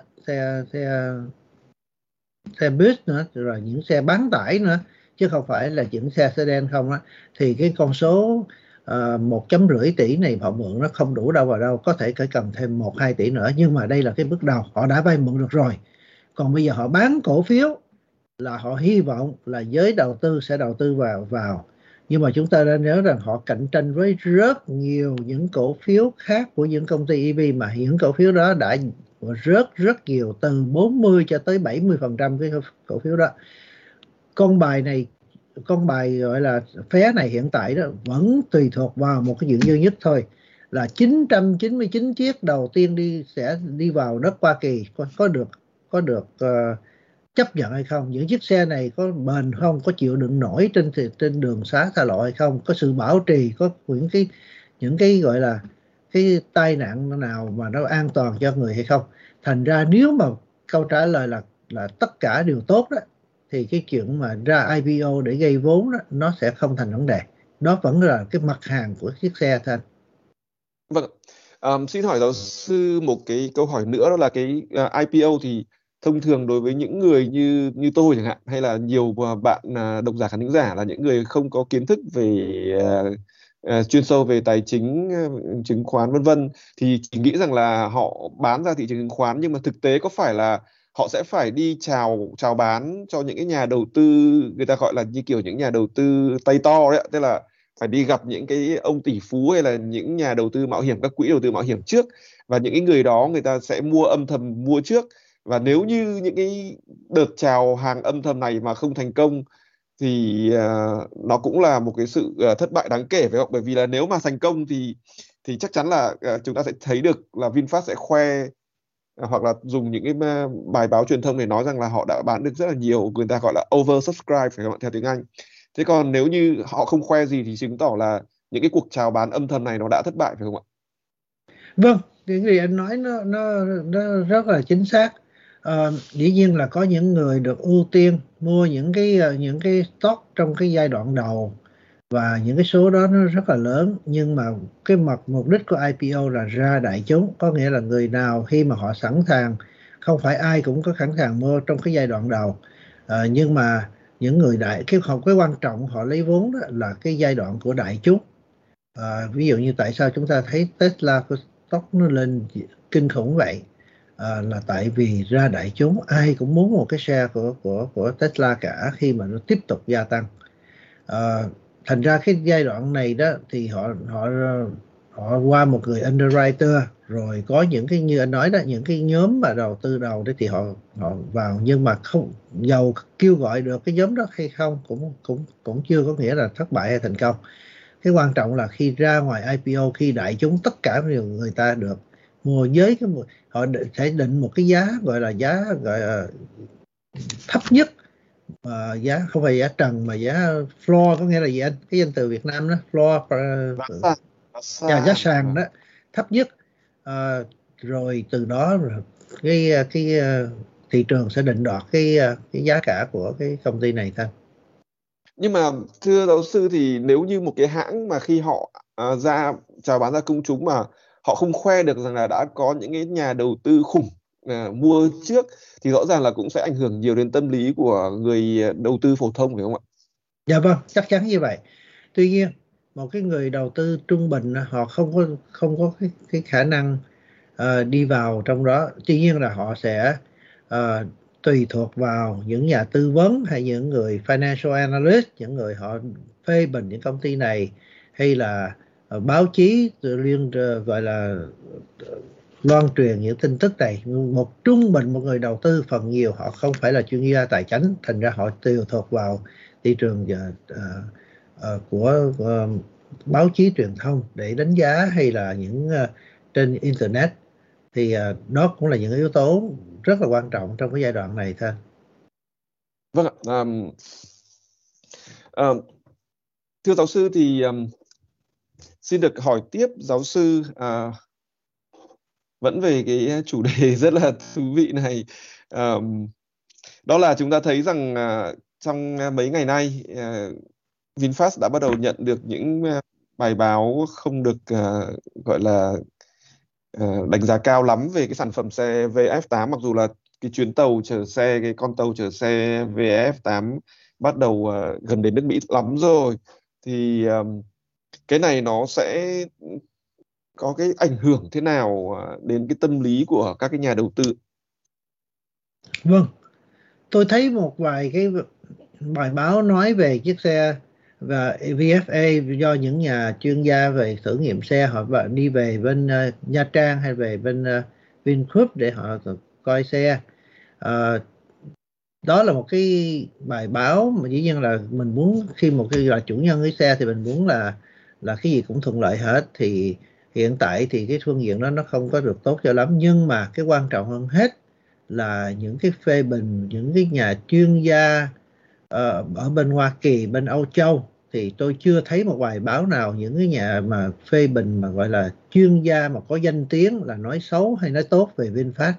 xe bus nữa, rồi những xe bán tải nữa, chứ không phải là những xe sedan không á, thì cái con số 1,5 tỷ này họ mượn nó không đủ đâu vào đâu, có thể phải cần thêm 1-2 tỷ nữa. Nhưng mà đây là cái bước đầu, họ đã vay mượn được rồi. Còn bây giờ họ bán cổ phiếu là họ hy vọng là giới đầu tư sẽ đầu tư vào Nhưng mà chúng ta đã nhớ rằng họ cạnh tranh với rất nhiều những cổ phiếu khác của những công ty EV, mà những cổ phiếu đó đã rớt rất nhiều, từ 40 cho tới 70% cái cổ phiếu đó. Con bài này, con bài gọi là phé này hiện tại đó vẫn tùy thuộc vào một cái chuyện duy nhất thôi, là 999 chiếc đầu tiên sẽ đi vào đất Hoa Kỳ có được chấp nhận hay không, những chiếc xe này có bền không, có chịu đựng nổi trên đường xá xa lộ hay không, có sự bảo trì, có những cái gọi là cái tai nạn nào mà nó an toàn cho người hay không. Thành ra nếu mà câu trả lời là tất cả đều tốt đó, thì cái chuyện mà ra IPO để gây vốn đó, nó sẽ không thành vấn đề. Đó vẫn là cái mặt hàng của chiếc xe thôi. Vâng. Xin hỏi giáo sư một cái câu hỏi nữa, đó là cái IPO thì thông thường đối với những người như như tôi chẳng hạn, hay là nhiều bạn độc giả khán thính giả là những người không có kiến thức về chuyên sâu về tài chính, chứng khoán vân vân, thì chỉ nghĩ rằng là họ bán ra thị trường chứng khoán, nhưng mà thực tế có phải là họ sẽ phải đi chào chào bán cho những cái nhà đầu tư, người ta gọi là như kiểu những nhà đầu tư tay to đấy ạ, tức là phải đi gặp những cái ông tỷ phú hay là những nhà đầu tư mạo hiểm, các quỹ đầu tư mạo hiểm trước, và những cái người đó người ta sẽ mua âm thầm mua trước, và nếu như những cái đợt chào hàng âm thầm này mà không thành công thì nó cũng là một cái sự thất bại đáng kể, phải không? Bởi vì là nếu mà thành công thì chắc chắn là chúng ta sẽ thấy được là VinFast sẽ khoe, hoặc là dùng những cái bài báo truyền thông để nói rằng là họ đã bán được rất là nhiều, người ta gọi là oversubscribe phải không ạ, theo tiếng Anh. Thế còn nếu như họ không khoe gì thì chứng tỏ là những cái cuộc chào bán âm thầm này nó đã thất bại, phải không ạ? Vâng, cái gì anh nói nó rất là chính xác. Dĩ nhiên là có những người được ưu tiên mua những cái stock trong cái giai đoạn đầu, và những cái số đó nó rất là lớn. Nhưng mà cái mục đích của IPO là ra đại chúng, có nghĩa là người nào khi mà họ sẵn sàng, không phải ai cũng có sẵn sàng mua trong cái giai đoạn đầu. Nhưng mà những người cái quan trọng họ lấy vốn đó là cái giai đoạn của đại chúng. Ví dụ như tại sao chúng ta thấy Tesla của stock nó lên kinh khủng vậy, là tại vì ra đại chúng ai cũng muốn một cái share của Tesla cả, khi mà nó tiếp tục gia tăng. À, Thành ra cái giai đoạn này đó thì họ qua một người underwriter, rồi có những cái như anh nói đó, những cái nhóm mà đầu tư đầu đó thì họ vào, nhưng mà không giàu kêu gọi được cái nhóm đó hay không cũng chưa có nghĩa là thất bại hay thành công. Cái quan trọng là khi ra ngoài IPO, khi đại chúng tất cả đều người ta được mua với họ sẽ định một cái giá gọi là thấp nhất, giá không phải giá trần mà giá floor. Có nghĩa là gì anh? Cái danh từ Việt Nam đó, floor, giá sàn đó, thấp nhất. Rồi từ đó cái thị trường sẽ định đoạt cái giá cả của cái công ty này thôi. Nhưng mà thưa giáo sư, thì nếu như một cái hãng mà khi họ ra chào bán ra công chúng mà họ không khoe được rằng là đã có những cái nhà đầu tư khủng mua trước, thì rõ ràng là cũng sẽ ảnh hưởng nhiều đến tâm lý của người đầu tư phổ thông, phải không ạ? Dạ vâng, chắc chắn như vậy. Tuy nhiên một cái người đầu tư trung bình họ không có cái khả năng đi vào trong đó. Tuy nhiên là họ sẽ tùy thuộc vào những nhà tư vấn hay những người financial analyst, những người họ phê bình những công ty này, hay là báo chí gọi là loan truyền những tin tức này. Trung bình một người đầu tư phần nhiều họ không phải là chuyên gia tài chính, thành ra họ tùy thuộc vào thị trường của báo chí truyền thông để đánh giá, hay là những trên internet. Thì đó cũng là những yếu tố rất là quan trọng trong cái giai đoạn này thôi. Vâng ạ. Thưa giáo sư thì xin được hỏi tiếp giáo sư vẫn về cái chủ đề rất là thú vị này. Đó là chúng ta thấy rằng trong mấy ngày nay VinFast đã bắt đầu nhận được những bài báo không được gọi là đánh giá cao lắm về cái sản phẩm xe VF8, mặc dù là cái chuyến tàu chở xe, cái con tàu chở xe VF8 bắt đầu gần đến nước Mỹ lắm rồi. Thì cái này nó sẽ có cái ảnh hưởng thế nào đến cái tâm lý của các cái nhà đầu tư? Vâng, tôi thấy một vài cái bài báo nói về chiếc xe và VFA do những nhà chuyên gia về thử nghiệm xe họ đi về bên Nha Trang hay về bên Vingroup để họ coi xe. Đó là một cái bài báo mà dĩ nhiên là mình muốn khi một cái là chủ nhân cái xe thì mình muốn là cái gì cũng thuận lợi hết. Thì hiện tại thì cái phương diện đó nó không có được tốt cho lắm, nhưng mà cái quan trọng hơn hết là những cái phê bình, những cái nhà chuyên gia ở bên Hoa Kỳ, bên Âu Châu, thì tôi chưa thấy một bài báo nào những cái nhà mà phê bình mà gọi là chuyên gia mà có danh tiếng là nói xấu hay nói tốt về VinFast.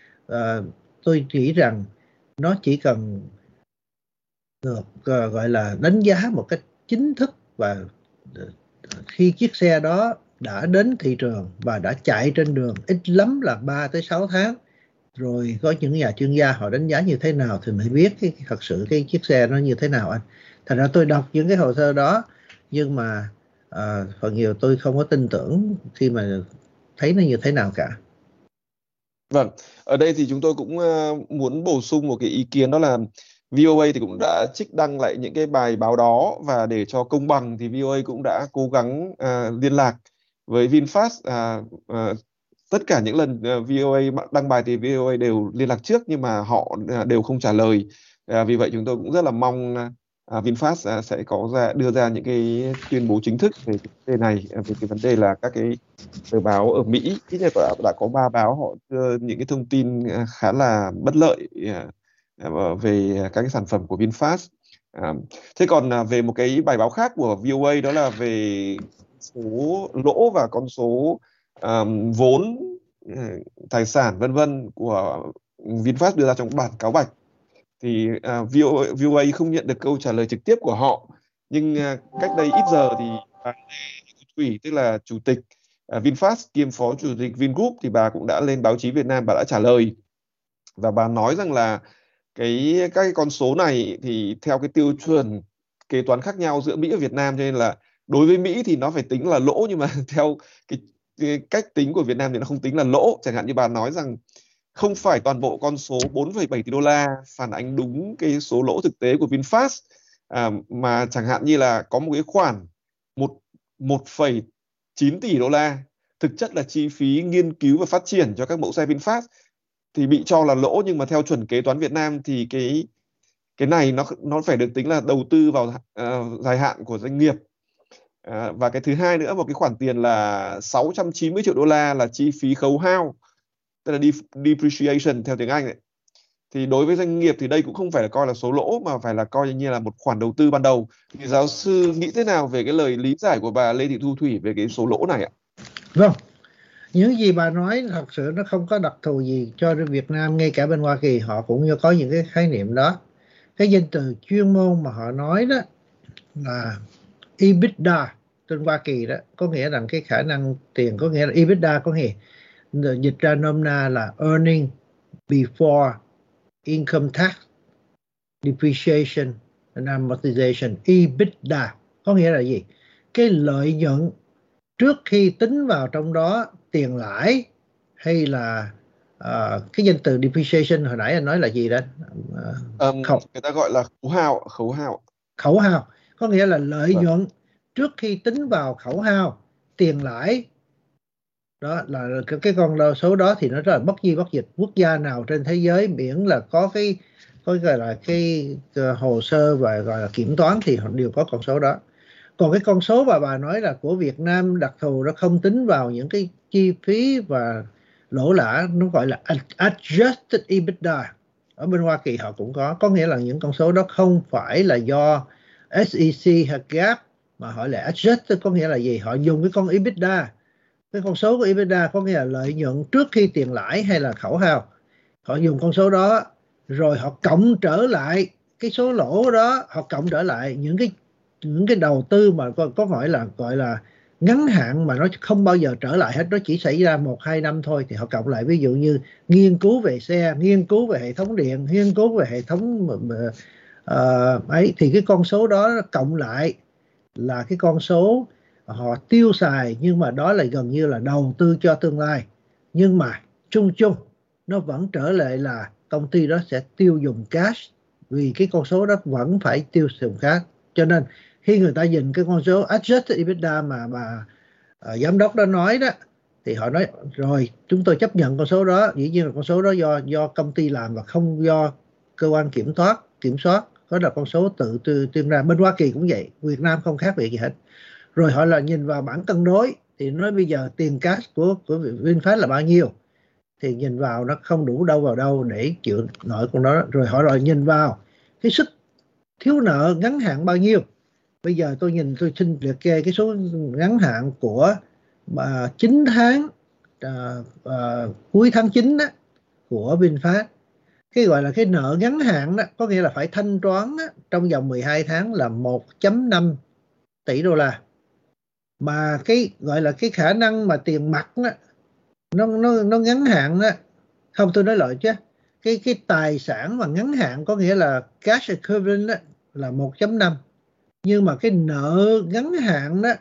Tôi nghĩ rằng nó chỉ cần được gọi là đánh giá một cách chính thức, và khi chiếc xe đó đã đến thị trường và đã chạy trên đường ít lắm là 3 tới 6 tháng rồi, có những nhà chuyên gia họ đánh giá như thế nào thì mới biết thật sự cái chiếc xe nó như thế nào anh. Thành ra tôi đọc những cái hồ sơ đó, nhưng mà phần nhiều tôi không có tin tưởng khi mà thấy nó như thế nào cả. Vâng, ở đây thì chúng tôi cũng muốn bổ sung một cái ý kiến, đó là VOA thì cũng đã trích đăng lại những cái bài báo đó, và để cho công bằng thì VOA cũng đã cố gắng liên lạc với VinFast. Tất cả những lần VOA đăng bài thì VOA đều liên lạc trước, nhưng mà họ đều không trả lời. Vì vậy chúng tôi cũng rất là mong VinFast sẽ đưa ra những cái tuyên bố chính thức về cái vấn đề này, về cái vấn đề là các cái tờ báo ở Mỹ, ít nhất đã có 3 báo họ đưa những cái thông tin khá là bất lợi về các cái sản phẩm của VinFast. Thế còn về một cái bài báo khác của VOA, đó là về số lỗ và con số vốn, tài sản vân vân của VinFast đưa ra trong bản cáo bạch, thì VOA không nhận được câu trả lời trực tiếp của họ. Nhưng cách đây ít giờ thì bà Lê Thị Thu Thủy, tức là chủ tịch VinFast kiêm phó chủ tịch Vingroup, thì bà cũng đã lên báo chí Việt Nam, bà đã trả lời, và bà nói rằng là các cái con số này thì theo cái tiêu chuẩn kế toán khác nhau giữa Mỹ và Việt Nam, cho nên là đối với Mỹ thì nó phải tính là lỗ, nhưng mà theo cái cách tính của Việt Nam thì nó không tính là lỗ. Chẳng hạn như bà nói rằng không phải toàn bộ con số 4,7 tỷ đô la phản ánh đúng cái số lỗ thực tế của VinFast, mà chẳng hạn như là có một cái khoản 1,9 tỷ đô la thực chất là chi phí nghiên cứu và phát triển cho các mẫu xe VinFast thì bị cho là lỗ. Nhưng mà theo chuẩn kế toán Việt Nam thì cái này nó phải được tính là đầu tư vào dài hạn của doanh nghiệp. Và cái thứ hai nữa, một cái khoản tiền là 690 triệu đô la là chi phí khấu hao, tức là depreciation theo tiếng Anh ấy. Thì đối với doanh nghiệp thì đây cũng không phải là coi là số lỗ, mà phải là coi như là một khoản đầu tư ban đầu. Thì giáo sư nghĩ thế nào về cái lời lý giải của bà Lê Thị Thu Thủy về cái số lỗ này ạ? Vâng, những gì bà nói thật sự nó không có đặc thù gì cho Việt Nam, ngay cả bên Hoa Kỳ họ cũng có những cái khái niệm đó. Cái danh từ chuyên môn mà họ nói đó là EBITDA trên Hoa Kỳ đó, có nghĩa rằng cái khả năng tiền, có nghĩa là EBITDA có nghĩa dịch ra nôm na là earning before income tax, depreciation and amortization. EBITDA có nghĩa là gì? Cái lợi nhuận trước khi tính vào trong đó tiền lãi, hay là cái danh từ depreciation hồi nãy anh nói là gì đó? Người ta gọi là khấu hao. Khấu hao có nghĩa là lợi nhuận trước khi tính vào khấu hao, tiền lãi. Đó là cái con số đó thì nó rất là bất di bất dịch. Quốc gia nào trên thế giới miễn là có gọi là cái hồ sơ và gọi là kiểm toán thì họ đều có con số đó. Còn cái con số mà bà nói là của Việt Nam đặc thù, nó không tính vào những cái chi phí và lỗ lã, nó gọi là adjusted EBITDA. Ở bên Hoa Kỳ họ cũng có nghĩa là những con số đó không phải là do SEC hay GAAP mà họ lại adjust, có nghĩa là gì? Họ dùng cái con EBITDA, cái con số của EBITDA có nghĩa là lợi nhuận trước khi tiền lãi hay là khấu hao. Họ dùng con số đó rồi họ cộng trở lại cái số lỗ đó, họ cộng trở lại những cái đầu tư mà có gọi là ngắn hạn mà nó không bao giờ trở lại hết, nó chỉ xảy ra 1-2 năm thôi, thì họ cộng lại. Ví dụ như nghiên cứu về xe, nghiên cứu về hệ thống điện, nghiên cứu về hệ thống ấy, thì cái con số đó cộng lại là cái con số họ tiêu xài, nhưng mà đó là gần như là đầu tư cho tương lai. Nhưng mà chung nó vẫn trở lại là công ty đó sẽ tiêu dùng cash, vì cái con số đó vẫn phải tiêu dùng cash. Cho nên khi người ta nhìn cái con số adjusted EBITDA mà giám đốc đó nói đó, thì họ nói rồi chúng tôi chấp nhận con số đó, dĩ nhiên là con số đó do công ty làm và không do cơ quan kiểm soát, đó là con số tự tuyên ra. Bên Hoa Kỳ cũng vậy, Việt Nam không khác biệt gì hết. Rồi họ là nhìn vào bảng cân đối thì nói bây giờ tiền cash của VinFast là bao nhiêu, thì nhìn vào nó không đủ đâu vào đâu để chịu nổi con đó. Rồi họ lại nhìn vào cái sức thiếu nợ ngắn hạn bao nhiêu. Bây giờ tôi xin liệt kê cái số ngắn hạn của 9 tháng cuối tháng 9 đó, của VinFast. Cái gọi là cái nợ ngắn hạn đó, có nghĩa là phải thanh toán đó, trong vòng 12 tháng là 1.5 tỷ đô la. Mà cái gọi là cái khả năng mà tiền mặt đó, nó ngắn hạn đó, không, tôi nói lại chứ, cái tài sản mà ngắn hạn có nghĩa là cash equivalent đó, là 1.5. Nhưng mà cái nợ ngắn hạn đó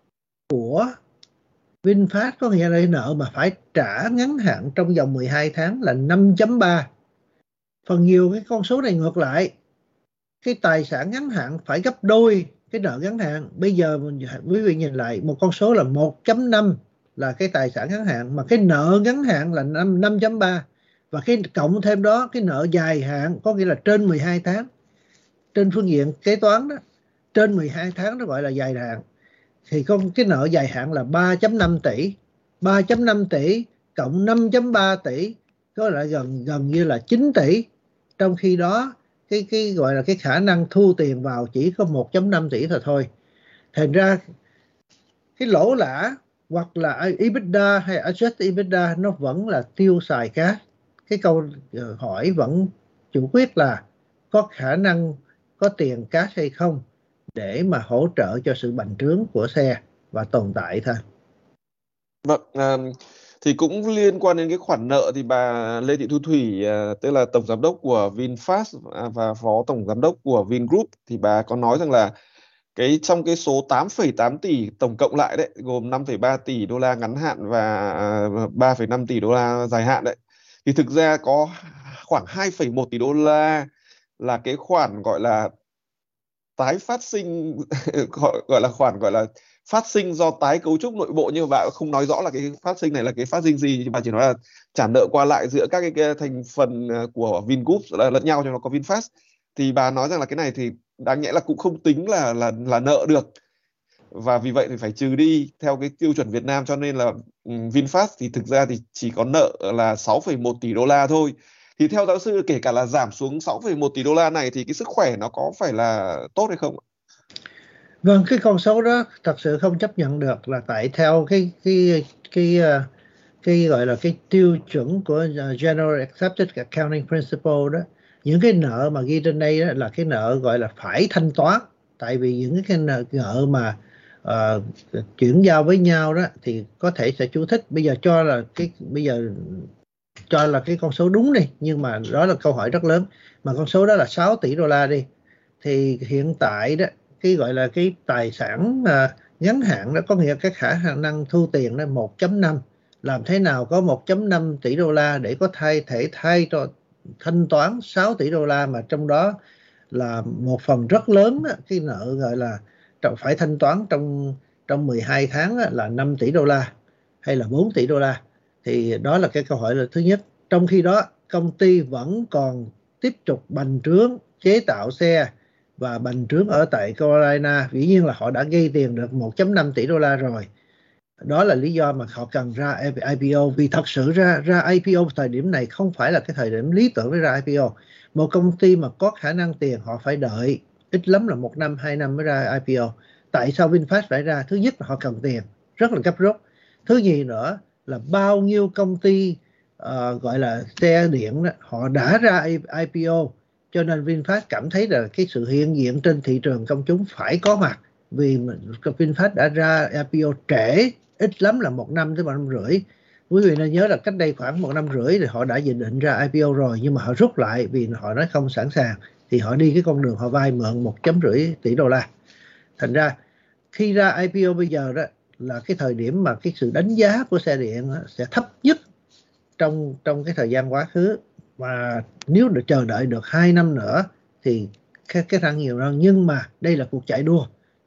của VinFast có nghĩa là cái nợ mà phải trả ngắn hạn trong vòng 12 tháng là 5.3. Phần nhiều cái con số này ngược lại, cái tài sản ngắn hạn phải gấp đôi cái nợ ngắn hạn. Bây giờ quý vị nhìn lại, một con số là 1.5 là cái tài sản ngắn hạn, mà cái nợ ngắn hạn là 5.3, và cái cộng thêm đó cái nợ dài hạn có nghĩa là trên 12 tháng. Trên phương diện kế toán đó, trên 12 tháng nó gọi là dài hạn, thì cái nợ dài hạn là 3.5 tỷ. 3.5 tỷ cộng 5.3 tỷ có lại gần như là 9 tỷ. Trong khi đó cái gọi là cái khả năng thu tiền vào chỉ có 1.5 tỷ thôi. Thành ra cái lỗ lã hoặc là EBITDA hay adjusted EBITDA nó vẫn là tiêu xài cash. Cái câu hỏi vẫn chủ quyết là có khả năng có tiền cash hay không để mà hỗ trợ cho sự bành trướng của xe và tồn tại thôi. Vâng, thì cũng liên quan đến cái khoản nợ thì bà Lê Thị Thu Thủy, tức là tổng giám đốc của VinFast và phó tổng giám đốc của Vingroup, thì bà có nói rằng là trong cái số 8,8 tỷ tổng cộng lại đấy, gồm 5,3 tỷ đô la ngắn hạn và 3,5 tỷ đô la dài hạn đấy, thì thực ra có khoảng 2,1 tỷ đô la là cái khoản gọi là tái phát sinh gọi là khoản gọi là phát sinh do tái cấu trúc nội bộ, nhưng mà bạn không nói rõ là cái phát sinh này là cái phát sinh gì, nhưng mà chỉ nói là trả nợ qua lại giữa các cái thành phần của Vingroup lẫn nhau, cho nó có VinFast. Thì bà nói rằng là cái này thì đáng nhẽ là cũng không tính là nợ được, và vì vậy thì phải trừ đi theo cái tiêu chuẩn Việt Nam, cho nên là VinFast thì thực ra thì chỉ có nợ là 6,1 tỷ đô la thôi. Thì theo giáo sư, kể cả là giảm xuống 6,1 tỷ đô la này thì cái sức khỏe nó có phải là tốt hay không? Vâng, cái con số đó thật sự không chấp nhận được, là tại theo cái gọi là cái tiêu chuẩn của General Accepted Accounting Principle đó, những cái nợ mà ghi trên đây đó là cái nợ gọi là phải thanh toán. Tại vì những cái nợ mà chuyển giao với nhau đó thì có thể sẽ chú thích. Bây giờ cho là cái con số đúng đi, nhưng mà đó là câu hỏi rất lớn. Mà con số đó là 6 tỷ đô la đi, thì hiện tại đó cái gọi là cái tài sản ngắn hạn đó có nghĩa cái khả năng thu tiền đó 1.5. Làm thế nào có 1.5 tỷ đô la để có thể cho thanh toán 6 tỷ đô la, mà trong đó là một phần rất lớn đó, cái nợ gọi là phải thanh toán trong 12 tháng đó, là 5 tỷ đô la hay là 4 tỷ đô la. Thì đó là cái câu hỏi là thứ nhất. Trong khi đó công ty vẫn còn tiếp tục bành trướng chế tạo xe và bành trướng ở tại Carolina. Dĩ nhiên là họ đã gây tiền được 1.5 tỷ đô la rồi. Đó là lý do mà họ cần ra IPO, vì thật sự ra IPO thời điểm này không phải là cái thời điểm lý tưởng để ra IPO. Một công ty mà có khả năng tiền họ phải đợi ít lắm là 1 năm 2 năm mới ra IPO. Tại sao VinFast phải ra? Thứ nhất là họ cần tiền rất là gấp rút. Thứ nhì nữa là bao nhiêu công ty gọi là xe điện đó, họ đã ra IPO, cho nên VinFast cảm thấy là cái sự hiện diện trên thị trường công chúng phải có mặt. Vì VinFast đã ra IPO trễ, ít lắm là 1 năm tới 1 năm rưỡi. Quý vị nên nhớ là cách đây khoảng 1 năm rưỡi thì họ đã dự định ra IPO rồi, nhưng mà họ rút lại vì họ nói không sẵn sàng. Thì họ đi cái con đường họ vay mượn 1,5 tỷ đô la. Thành ra khi ra IPO bây giờ đó là cái thời điểm mà cái sự đánh giá của xe điện sẽ thấp nhất trong cái thời gian quá khứ. Và nếu được chờ đợi được 2 năm nữa thì cái thằng nhiều hơn. Nhưng mà đây là cuộc chạy đua,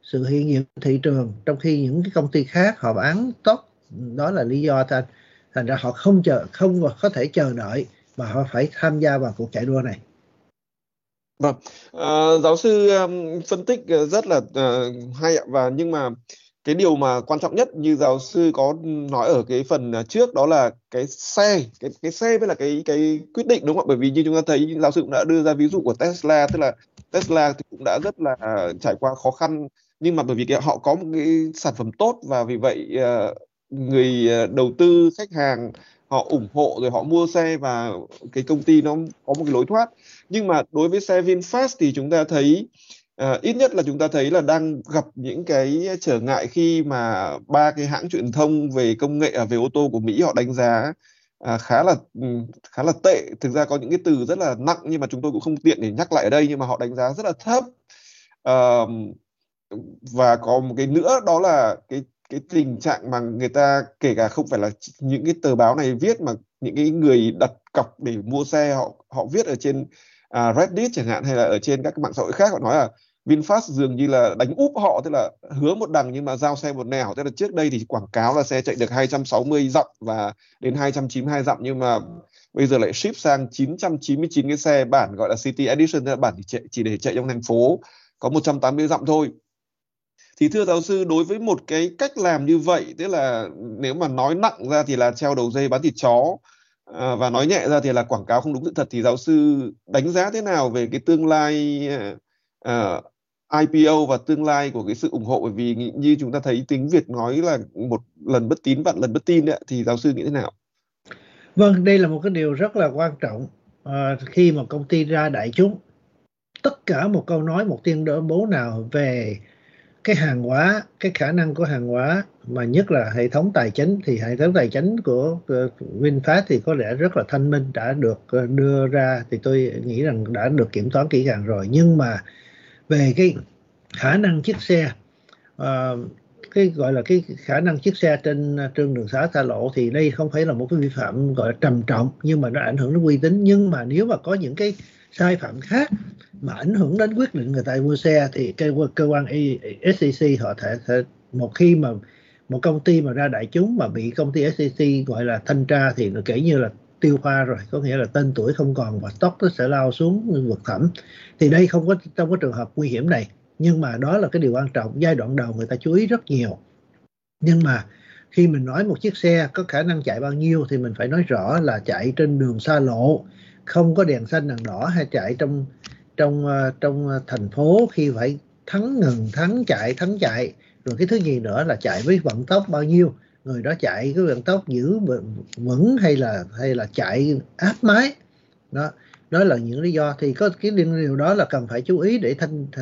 sự hiện diện thị trường, trong khi những cái công ty khác họ bán tốt. Đó là lý do thành ra họ không có thể chờ đợi mà họ phải tham gia vào cuộc chạy đua này. Vâng, giáo sư phân tích rất là hay ạ. Và nhưng mà cái điều mà quan trọng nhất như giáo sư có nói ở cái phần trước, đó là cái xe với là cái quyết định, đúng không ạ? Bởi vì như chúng ta thấy giáo sư cũng đã đưa ra ví dụ của Tesla, tức là Tesla thì cũng đã rất là trải qua khó khăn, nhưng mà bởi vì họ có một cái sản phẩm tốt, và vì vậy người đầu tư, khách hàng họ ủng hộ rồi họ mua xe, và cái công ty nó có một cái lối thoát. Nhưng mà đối với xe VinFast thì chúng ta thấy ít nhất là chúng ta thấy là đang gặp những cái trở ngại khi mà ba cái hãng truyền thông về công nghệ về ô tô của Mỹ họ đánh giá khá là tệ. Thực ra có những cái từ rất là nặng nhưng mà chúng tôi cũng không tiện để nhắc lại ở đây, nhưng mà họ đánh giá rất là thấp. Ờ, và có một cái nữa, đó là cái tình trạng mà người ta, kể cả không phải là những cái tờ báo này viết, mà những cái người đặt cọc để mua xe họ viết ở trên Reddit chẳng hạn, hay là ở trên các mạng xã hội khác, họ nói là VinFast dường như là đánh úp họ, tức là hứa một đằng nhưng mà giao xe một nẻo. Tức là trước đây thì quảng cáo là xe chạy được 260 dặm và đến 292 dặm, nhưng mà bây giờ lại ship sang 999 cái xe bản gọi là City Edition, tức là bản chỉ để chạy trong thành phố, có 180 dặm thôi. Thì thưa giáo sư, đối với một cái cách làm như vậy, tức là nếu mà nói nặng ra thì là treo đầu dây bán thịt chó, và nói nhẹ ra thì là quảng cáo không đúng sự thật, thì giáo sư đánh giá thế nào về cái tương lai IPO và tương lai của cái sự ủng hộ? Bởi vì như chúng ta thấy tiếng Việt nói là một lần bất tín vạn lần bất tin đấy, thì giáo sư nghĩ thế nào? Vâng, đây là một cái điều rất là quan trọng. Khi mà công ty ra đại chúng, tất cả một câu nói, một tuyên bố nào về cái hàng hóa, cái khả năng của hàng hóa, mà nhất là hệ thống tài chính, thì hệ thống tài chính của VinFast thì có lẽ rất là thanh minh, đã được đưa ra, thì tôi nghĩ rằng đã được kiểm toán kỹ càng rồi. Nhưng mà về cái khả năng chiếc xe, cái gọi là cái khả năng chiếc xe trên đường xá xa lộ, thì đây không phải là một cái vi phạm gọi là trầm trọng, nhưng mà nó ảnh hưởng đến uy tín. Nhưng mà nếu mà có những cái sai phạm khác mà ảnh hưởng đến quyết định người ta mua xe, thì cơ quan SEC họ thể một khi mà một công ty mà ra đại chúng mà bị công ty SEC gọi là thanh tra, thì nó kể như là tiêu pha rồi, có nghĩa là tên tuổi không còn và stock nó sẽ lao xuống vực thẳm. Thì đây không có trong cái trường hợp nguy hiểm này, nhưng mà đó là cái điều quan trọng. Giai đoạn đầu người ta chú ý rất nhiều, nhưng mà khi mình nói một chiếc xe có khả năng chạy bao nhiêu thì mình phải nói rõ là chạy trên đường xa lộ, không có đèn xanh đèn đỏ, hay chạy trong thành phố khi phải thắng ngừng, thắng chạy. Rồi cái thứ gì nữa là chạy với vận tốc bao nhiêu, người đó chạy cái vận tốc giữ vững hay là chạy áp máy. Đó là những lý do. Thì có cái điều đó là cần phải chú ý để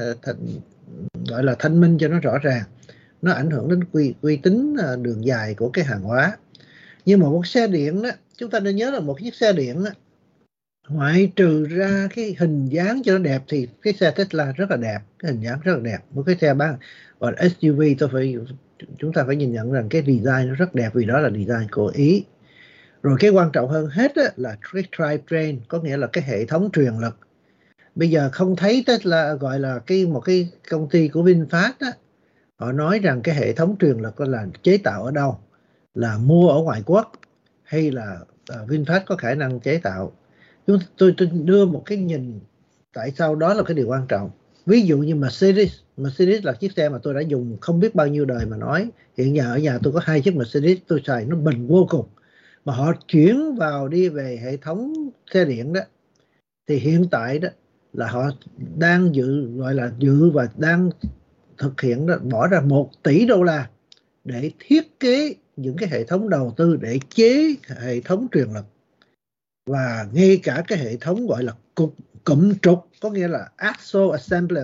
gọi là thanh minh cho nó rõ ràng. Nó ảnh hưởng đến uy tín đường dài của cái hàng hóa. Nhưng mà một xe điện đó, chúng ta nên nhớ là một chiếc xe điện đó, ngoại trừ ra cái hình dáng cho nó đẹp, thì cái xe Tesla rất là đẹp, cái hình dáng rất là đẹp. Một cái xe bán gọi là SUV, chúng ta phải nhìn nhận rằng cái design nó rất đẹp, vì đó là design của Ý. Rồi cái quan trọng hơn hết là drivetrain, có nghĩa là cái hệ thống truyền lực. Bây giờ không thấy Tesla gọi là một cái công ty của VinFast á, họ nói rằng cái hệ thống truyền lực là chế tạo ở đâu, là mua ở ngoại quốc hay là VinFast có khả năng chế tạo. Tôi đưa một cái nhìn tại sao đó là cái điều quan trọng. Ví dụ như Mercedes là chiếc xe mà tôi đã dùng không biết bao nhiêu đời mà nói. Hiện giờ ở nhà tôi có 2 chiếc Mercedes, tôi xài nó bền vô cùng. Mà họ chuyển vào đi về hệ thống xe điện đó, thì hiện tại đó là họ đang dự và đang thực hiện đó, bỏ ra 1 tỷ đô la để thiết kế những cái hệ thống đầu tư để chế hệ thống truyền lực, và ngay cả cái hệ thống gọi là cụm trục, có nghĩa là axle assembler,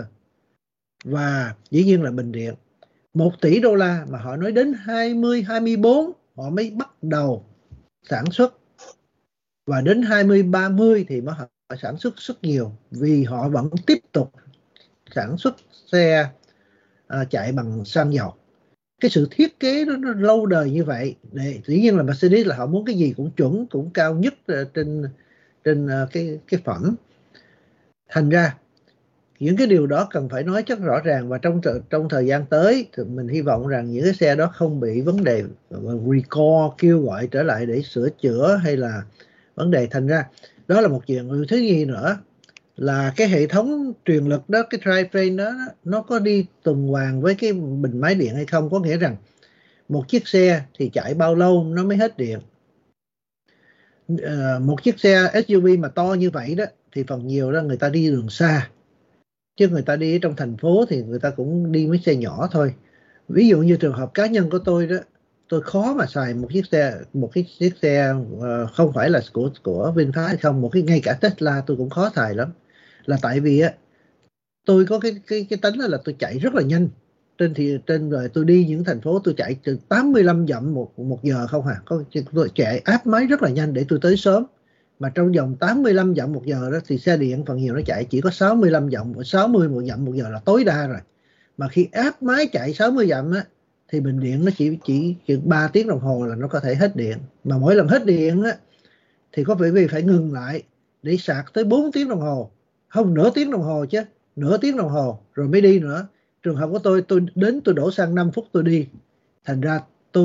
và dĩ nhiên là bình điện. 1 tỷ đô la mà họ nói đến 2024 họ mới bắt đầu sản xuất, và đến 2030 thì họ sản xuất rất nhiều, vì họ vẫn tiếp tục sản xuất xe chạy bằng xăng dầu. Cái sự thiết kế đó nó lâu đời như vậy. Dĩ nhiên là Mercedes là họ muốn cái gì cũng chuẩn, cũng cao nhất trên cái phẩm. Thành ra những cái điều đó cần phải nói rất rõ ràng, và trong thời gian tới thì mình hy vọng rằng những cái xe đó không bị vấn đề recall, kêu gọi trở lại để sửa chữa hay là vấn đề. Thành ra đó là một chuyện. Thứ gì nữa là cái hệ thống truyền lực đó, cái drivetrain đó, nó có đi tuần hoàn với cái bình máy điện hay không. Có nghĩa rằng một chiếc xe thì chạy bao lâu nó mới hết điện. Một chiếc xe SUV mà to như vậy đó thì phần nhiều đó người ta đi đường xa, chứ người ta đi ở trong thành phố thì người ta cũng đi mấy xe nhỏ thôi. Ví dụ như trường hợp cá nhân của tôi đó, tôi khó mà xài một cái chiếc xe không phải là của VinFast hay không, ngay cả Tesla tôi cũng khó xài lắm. Là tại vì á, tôi có cái tính là tôi chạy rất là nhanh. Trên rồi tôi đi những thành phố tôi chạy từ 85 dặm một giờ không à. Tôi chạy áp máy rất là nhanh để tôi tới sớm. Mà trong vòng 85 dặm một giờ đó thì xe điện phần nhiều nó chạy chỉ có 60 một dặm một giờ là tối đa rồi. Mà khi áp máy chạy 60 dặm á thì bình điện nó chỉ 3 tiếng đồng hồ là nó có thể hết điện. Mà mỗi lần hết điện á thì có phải ngừng lại để sạc tới 4 tiếng đồng hồ. Không, nửa tiếng đồng hồ chứ, nửa tiếng đồng hồ rồi mới đi nữa. Trường hợp của tôi đến tôi đổ xăng 5 phút tôi đi. Thành ra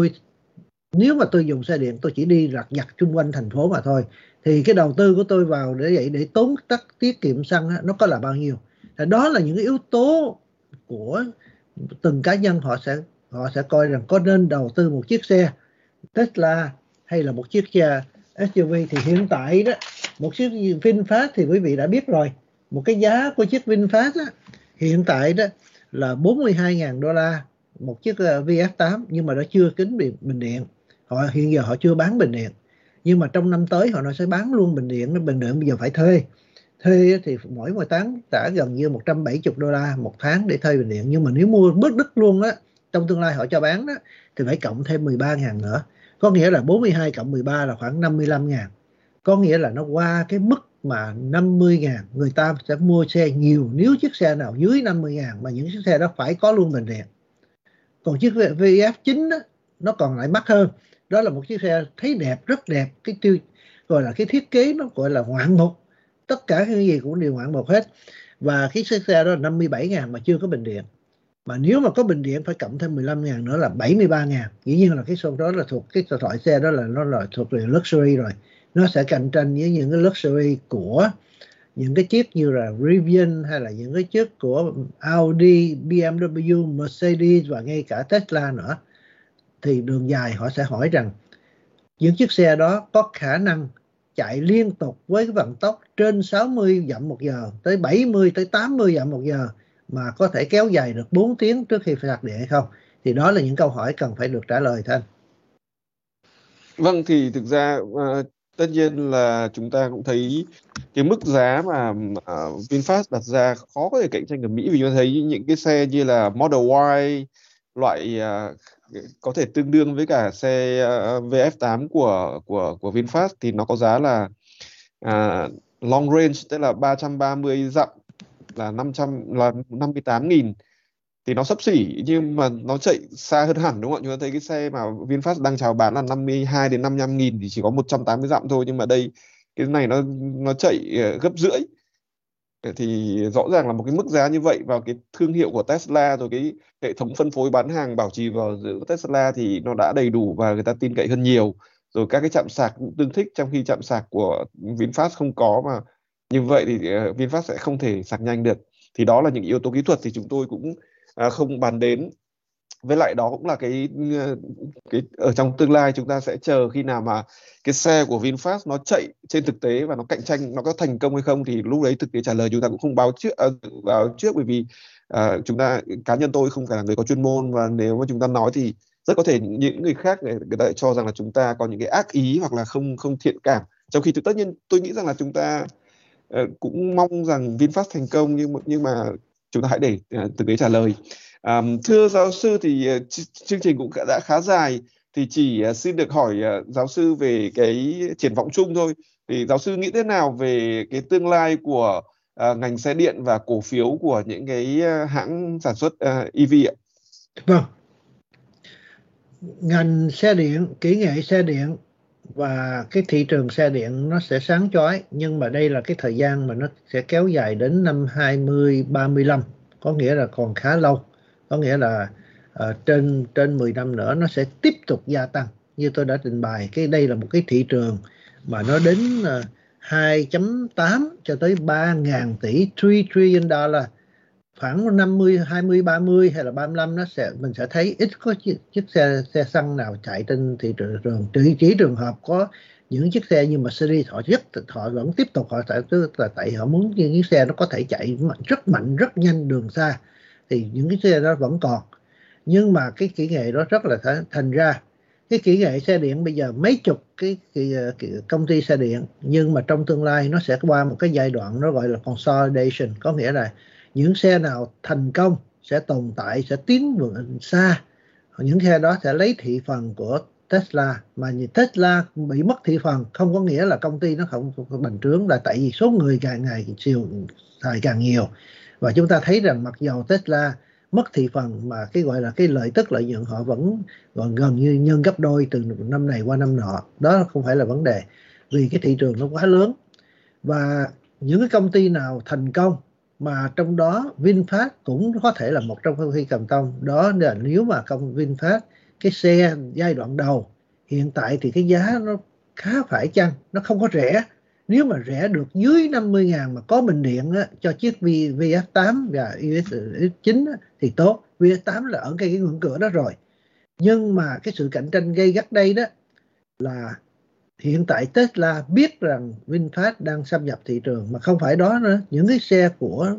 nếu mà tôi dùng xe điện tôi chỉ đi lặt vặt chung quanh thành phố mà thôi. Thì cái đầu tư của tôi vào để tốn tiết kiệm xăng á, nó có là bao nhiêu. Thì đó là những cái yếu tố của từng cá nhân. Họ sẽ coi rằng có nên đầu tư một chiếc xe Tesla hay là một chiếc xe SUV. Thì hiện tại đó, một chiếc VinFast thì quý vị đã biết rồi. Một cái giá của chiếc VinFast á, hiện tại đó là $42.000 một chiếc VF8, nhưng mà nó chưa kính bình điện. Hiện giờ họ chưa bán bình điện, nhưng mà trong năm tới họ nó sẽ bán luôn bình điện. Bình điện bây giờ phải thuê thì mỗi tháng trả gần như $170 một tháng để thuê bình điện. Nhưng mà nếu mua bớt đứt luôn á, trong tương lai họ cho bán đó, thì phải cộng thêm 13.000 nữa. Có nghĩa là 42 cộng 13 là khoảng 55.000. Có nghĩa là nó qua cái mức mà 50.000. Người ta sẽ mua xe nhiều nếu chiếc xe nào dưới 50.000, mà những chiếc xe đó phải có luôn bình điện. Còn chiếc VF9 đó, nó còn lại mắc hơn. Đó là một chiếc xe thấy đẹp, rất đẹp. Gọi là cái thiết kế nó gọi là ngoạn mục. Tất cả cái gì cũng đều ngoạn mục hết. Và cái xe đó là 57.000 mà chưa có bình điện. Mà nếu mà có bình điện phải cộng thêm 15.000 nữa là 73.000. Dĩ nhiên là cái số đó là thuộc cái loại xe đó là nó là thuộc về luxury rồi. Nó sẽ cạnh tranh với những cái luxury của những cái chiếc như là Rivian hay là những cái chiếc của Audi, BMW, Mercedes và ngay cả Tesla nữa. Thì đường dài họ sẽ hỏi rằng những chiếc xe đó có khả năng chạy liên tục với cái vận tốc trên 60 dặm một giờ tới 70 tới 80 dặm một giờ mà có thể kéo dài được 4 tiếng trước khi phải sạc điện hay không. Thì đó là những câu hỏi cần phải được trả lời Thanh. Vâng, thì thực ra tất nhiên là chúng ta cũng thấy cái mức giá mà VinFast đặt ra khó có thể cạnh tranh ở Mỹ, vì chúng ta thấy những cái xe như là Model Y loại có thể tương đương với cả xe VF8 của VinFast thì nó có giá là long range, tức là 330 dặm là 58.000, thì nó xấp xỉ nhưng mà nó chạy xa hơn hẳn, đúng không ạ? Chúng ta thấy cái xe mà VinFast đang chào bán là 52 đến 55.000 thì chỉ có 180 dặm thôi, nhưng mà đây cái này nó chạy gấp rưỡi. Thì rõ ràng là một cái mức giá như vậy vào cái thương hiệu của Tesla, rồi cái hệ thống phân phối bán hàng bảo trì vào giữa Tesla thì nó đã đầy đủ và người ta tin cậy hơn nhiều. Rồi các cái trạm sạc cũng tương thích, trong khi trạm sạc của VinFast không có, mà như vậy thì VinFast sẽ không thể sạc nhanh được. Thì đó là những yếu tố kỹ thuật thì chúng tôi cũng không bàn đến. Với lại đó cũng là cái ở trong tương lai chúng ta sẽ chờ khi nào mà cái xe của VinFast nó chạy trên thực tế và nó cạnh tranh, nó có thành công hay không, thì lúc đấy thực tế trả lời chúng ta cũng không báo trước, bởi vì cá nhân tôi không phải là người có chuyên môn, và nếu mà chúng ta nói thì rất có thể những người khác người ta lại cho rằng là chúng ta có những cái ác ý hoặc là không thiện cảm, trong khi tất nhiên tôi nghĩ rằng là chúng ta cũng mong rằng VinFast thành công, nhưng mà chúng ta hãy để thực tế trả lời. Thưa giáo sư, thì chương trình cũng đã khá dài, thì chỉ xin được hỏi giáo sư về cái triển vọng chung thôi. Thì giáo sư nghĩ thế nào về cái tương lai của ngành xe điện và cổ phiếu của những cái hãng sản xuất EV ạ? Vâng, ngành xe điện, kỹ nghệ xe điện và cái thị trường xe điện nó sẽ sáng chói, nhưng mà đây là cái thời gian mà nó sẽ kéo dài đến năm 2035, có nghĩa là còn khá lâu, có nghĩa là trên trên 10 năm nữa nó sẽ tiếp tục gia tăng. Như tôi đã trình bày, đây là một cái thị trường mà nó đến 2.8 cho tới 3.000 tỷ, 3 trillion dollar. Khoảng 50, 20, 30 hay là 35 mình sẽ thấy ít có chiếc xe xăng nào chạy trên thị trường, chỉ trường hợp có những chiếc xe như Mercedes họ vẫn tiếp tục họ chạy, tức là tại họ muốn những chiếc xe nó có thể chạy rất mạnh rất nhanh đường xa, thì những cái xe đó vẫn còn. Nhưng mà cái kỹ nghệ đó rất là thành ra cái kỹ nghệ xe điện bây giờ mấy chục cái công ty xe điện, nhưng mà trong tương lai nó sẽ qua một cái giai đoạn nó gọi là consolidation, có nghĩa là những xe nào thành công sẽ tồn tại, sẽ tiến vượt xa, những xe đó sẽ lấy thị phần của Tesla. Mà Tesla bị mất thị phần không có nghĩa là công ty nó không bành trướng, là tại vì số người càng ngày xài càng nhiều, và chúng ta thấy rằng mặc dầu Tesla mất thị phần mà cái gọi là cái lợi nhuận họ vẫn gần như nhân gấp đôi từ năm này qua năm nọ. Đó không phải là vấn đề, vì cái thị trường nó quá lớn. Và những cái công ty nào thành công, mà trong đó VinFast cũng có thể là một trong công ty thành công, đó là nếu mà VinFast cái xe giai đoạn đầu hiện tại thì cái giá nó khá phải chăng, nó không có rẻ. Nếu mà rẻ được dưới 50.000 mà có bình điện á, cho chiếc VF8 và US9 thì tốt. VF8 là ở cái ngưỡng cửa đó rồi. Nhưng mà cái sự cạnh tranh gay gắt đây đó là hiện tại Tesla biết rằng VinFast đang xâm nhập thị trường, mà không phải đó nữa, những cái xe của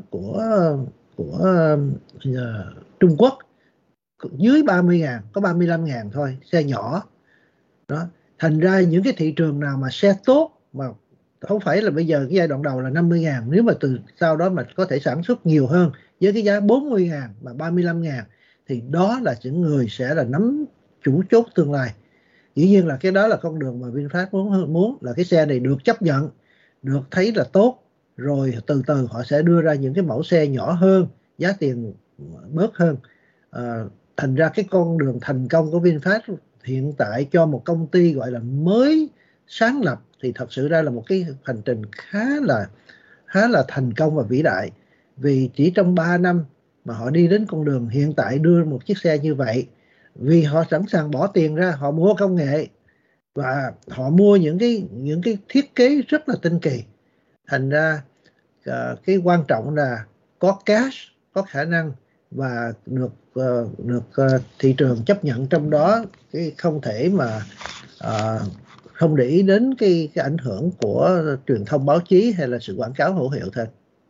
Trung Quốc dưới 30.000, có 35.000 thôi, xe nhỏ đó. Thành ra những cái thị trường nào mà xe tốt, mà không phải là bây giờ cái giai đoạn đầu là 50.000, nếu mà từ sau đó mà có thể sản xuất nhiều hơn với cái giá 40.000 và 35.000, thì đó là những người sẽ là nắm chủ chốt tương lai. Dĩ nhiên là cái đó là con đường mà VinFast muốn là cái xe này được chấp nhận, được thấy là tốt, rồi từ từ họ sẽ đưa ra những cái mẫu xe nhỏ hơn, giá tiền bớt hơn. Thành ra cái con đường thành công của VinFast hiện tại cho một công ty gọi là mới sáng lập thì thật sự ra là một cái hành trình khá là thành công và vĩ đại. Vì chỉ trong 3 năm mà họ đi đến con đường hiện tại đưa một chiếc xe như vậy, vì họ sẵn sàng bỏ tiền ra, họ mua công nghệ và họ mua những cái thiết kế rất là tinh kỳ. Thành ra cái quan trọng là có cash, có khả năng và được thị trường chấp nhận, trong đó cái không thể mà không để ý đến cái ảnh hưởng của truyền thông báo chí hay là sự quảng cáo hữu hiệu thôi.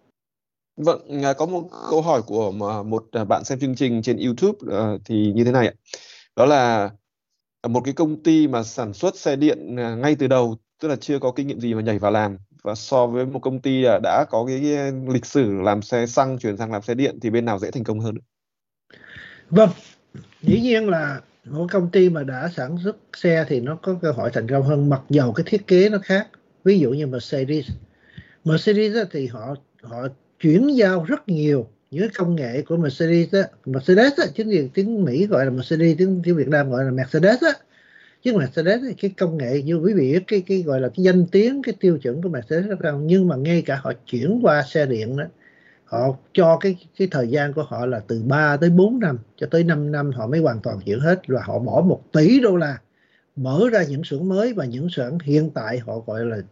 Vâng, có một câu hỏi của một bạn xem chương trình trên YouTube thì như thế này ạ. Đó là một cái công ty mà sản xuất xe điện ngay từ đầu, tức là chưa có kinh nghiệm gì mà nhảy vào làm, và so với một công ty đã có cái lịch sử làm xe xăng chuyển sang làm xe điện, thì bên nào dễ thành công hơn? Vâng, dĩ nhiên là một công ty mà đã sản xuất xe thì nó có cơ hội thành công hơn, mặc dầu cái thiết kế nó khác. Ví dụ như Mercedes thì họ chuyển giao rất nhiều những công nghệ của Mercedes tiếng Mỹ gọi là Mercedes, tiếng Việt Nam gọi là Mercedes á. Chứ Mercedes cái công nghệ như quý vị biết, cái gọi là cái danh tiếng, cái tiêu chuẩn của Mercedes rất cao, nhưng mà ngay cả họ chuyển qua xe điện đó, họ cho cái thời gian của họ là từ 3 tới 4 năm cho tới 5 năm họ mới hoàn toàn chuyển hết, và họ bỏ $1 tỷ mở ra những xưởng mới, và những xưởng hiện tại họ gọi là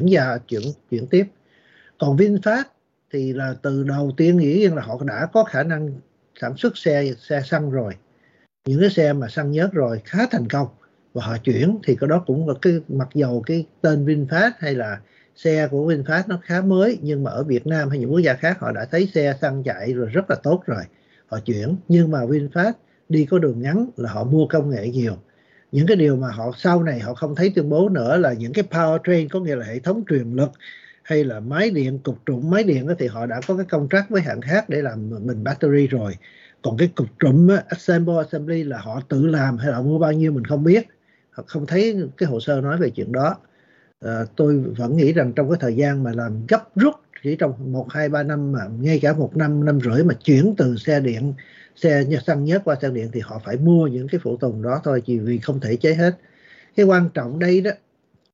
chuyển tiếp. Còn VinFast thì là từ đầu tiên nghĩ rằng là họ đã có khả năng sản xuất xe xăng rồi, những cái xe mà xăng nhớt rồi khá thành công, và họ chuyển thì cái đó cũng là cái, mặc dầu cái tên VinFast hay là xe của VinFast nó khá mới, nhưng mà ở Việt Nam hay những quốc gia khác họ đã thấy xe xăng chạy rồi rất là tốt rồi, họ chuyển. Nhưng mà VinFast đi có đường ngắn là họ mua công nghệ nhiều. Những cái điều mà họ sau này họ không thấy tuyên bố nữa là những cái powertrain, có nghĩa là hệ thống truyền lực hay là máy điện, cục trụng máy điện đó, thì họ đã có cái contract với hãng khác để làm mình battery rồi. Còn cái cục trụm assembly là họ tự làm hay là họ mua bao nhiêu mình không biết, không thấy cái hồ sơ nói về chuyện đó. Tôi vẫn nghĩ rằng trong cái thời gian mà làm gấp rút chỉ trong 1, 2, 3 năm, mà ngay cả 1 năm, 1,5 năm mà chuyển từ xe điện, xe xăng nhớt qua xe điện, thì họ phải mua những cái phụ tùng đó thôi, chỉ vì không thể chế hết. Cái quan trọng đây đó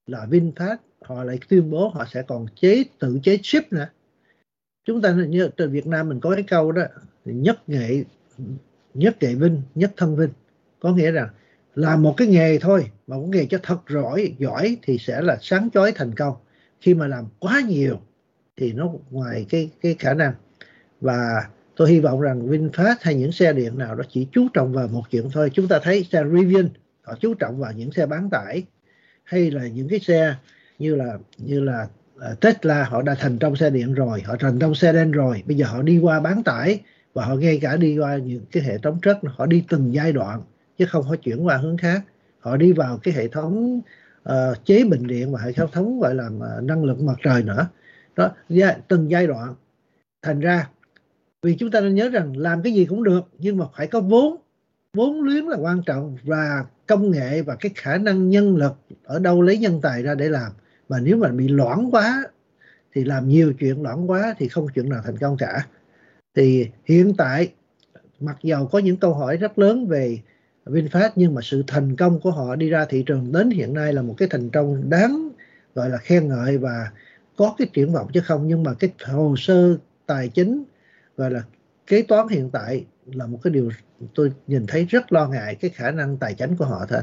là VinFast họ lại tuyên bố họ sẽ còn tự chế chip nữa. Chúng ta nhớ từ Việt Nam mình có cái câu đó, nhất nghệ Vinh, nhất thân Vinh, có nghĩa rằng làm một cái nghề thôi, mà một nghề cho thật giỏi thì sẽ là sáng chói thành công. Khi mà làm quá nhiều thì nó ngoài cái khả năng. Và tôi hy vọng rằng VinFast hay những xe điện nào đó chỉ chú trọng vào một chuyện thôi. Chúng ta thấy xe Rivian họ chú trọng vào những xe bán tải, hay là những cái xe như là Tesla, họ đã thành trong xe điện rồi, họ thành trong xe đen rồi, bây giờ họ đi qua bán tải, và họ ngay cả đi qua những cái hệ thống chất, họ đi từng giai đoạn chứ không có chuyển qua hướng khác. Họ đi vào cái hệ thống chế bình điện và hệ thống gọi là năng lượng mặt trời nữa đó, từng giai đoạn. Thành ra vì chúng ta nên nhớ rằng làm cái gì cũng được, nhưng mà phải có vốn liếng là quan trọng, và công nghệ và cái khả năng nhân lực, ở đâu lấy nhân tài ra để làm. Mà nếu mà bị loãng quá thì làm nhiều chuyện loãng quá thì không chuyện nào thành công cả. Thì hiện tại mặc dầu có những câu hỏi rất lớn về VinFast, nhưng mà sự thành công của họ đi ra thị trường đến hiện nay là một cái thành công đáng gọi là khen ngợi và có cái triển vọng chứ không. Nhưng mà cái hồ sơ tài chính gọi là kế toán hiện tại là một cái điều tôi nhìn thấy rất lo ngại, cái khả năng tài chính của họ thôi.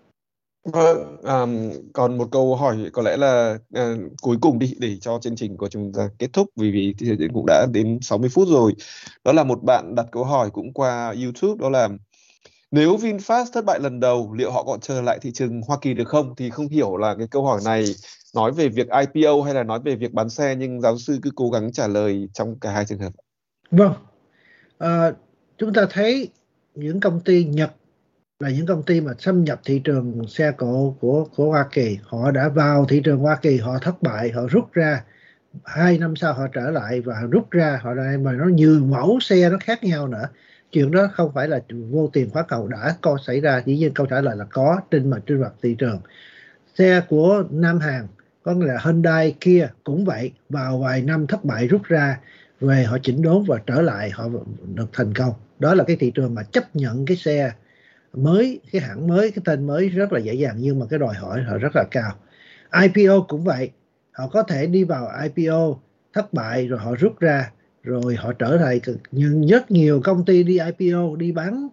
Còn một câu hỏi có lẽ là cuối cùng đi, để cho chương trình của chúng ta kết thúc, vì cũng đã đến 60 phút rồi. Đó là một bạn đặt câu hỏi cũng qua YouTube, đó là nếu VinFast thất bại lần đầu, liệu họ còn trở lại thị trường Hoa Kỳ được không? Thì không hiểu là cái câu hỏi này nói về việc IPO hay là nói về việc bán xe, nhưng giáo sư cứ cố gắng trả lời trong cả hai trường hợp. Vâng, chúng ta thấy những công ty Nhật là những công ty mà xâm nhập thị trường xe cộ của Hoa Kỳ. Họ đã vào thị trường Hoa Kỳ, họ thất bại, họ rút ra. 2 năm sau họ trở lại và rút ra, họ lại mà nó nhiều mẫu xe nó khác nhau nữa. Chuyện đó không phải là vô tiền khoáng hậu đã có xảy ra, dĩ nhiên câu trả lời là có trên mặt thị trường. Xe của Nam Hàn, có nghĩa là Hyundai, Kia cũng vậy, vào vài năm thất bại rút ra, về họ chỉnh đốn và trở lại họ được thành công. Đó là cái thị trường mà chấp nhận cái xe mới, cái hãng mới, cái tên mới rất là dễ dàng, nhưng mà cái đòi hỏi họ rất là cao. IPO cũng vậy, họ có thể đi vào IPO thất bại rồi họ rút ra, rồi họ trở lại. Nhưng rất nhiều công ty đi IPO, đi bán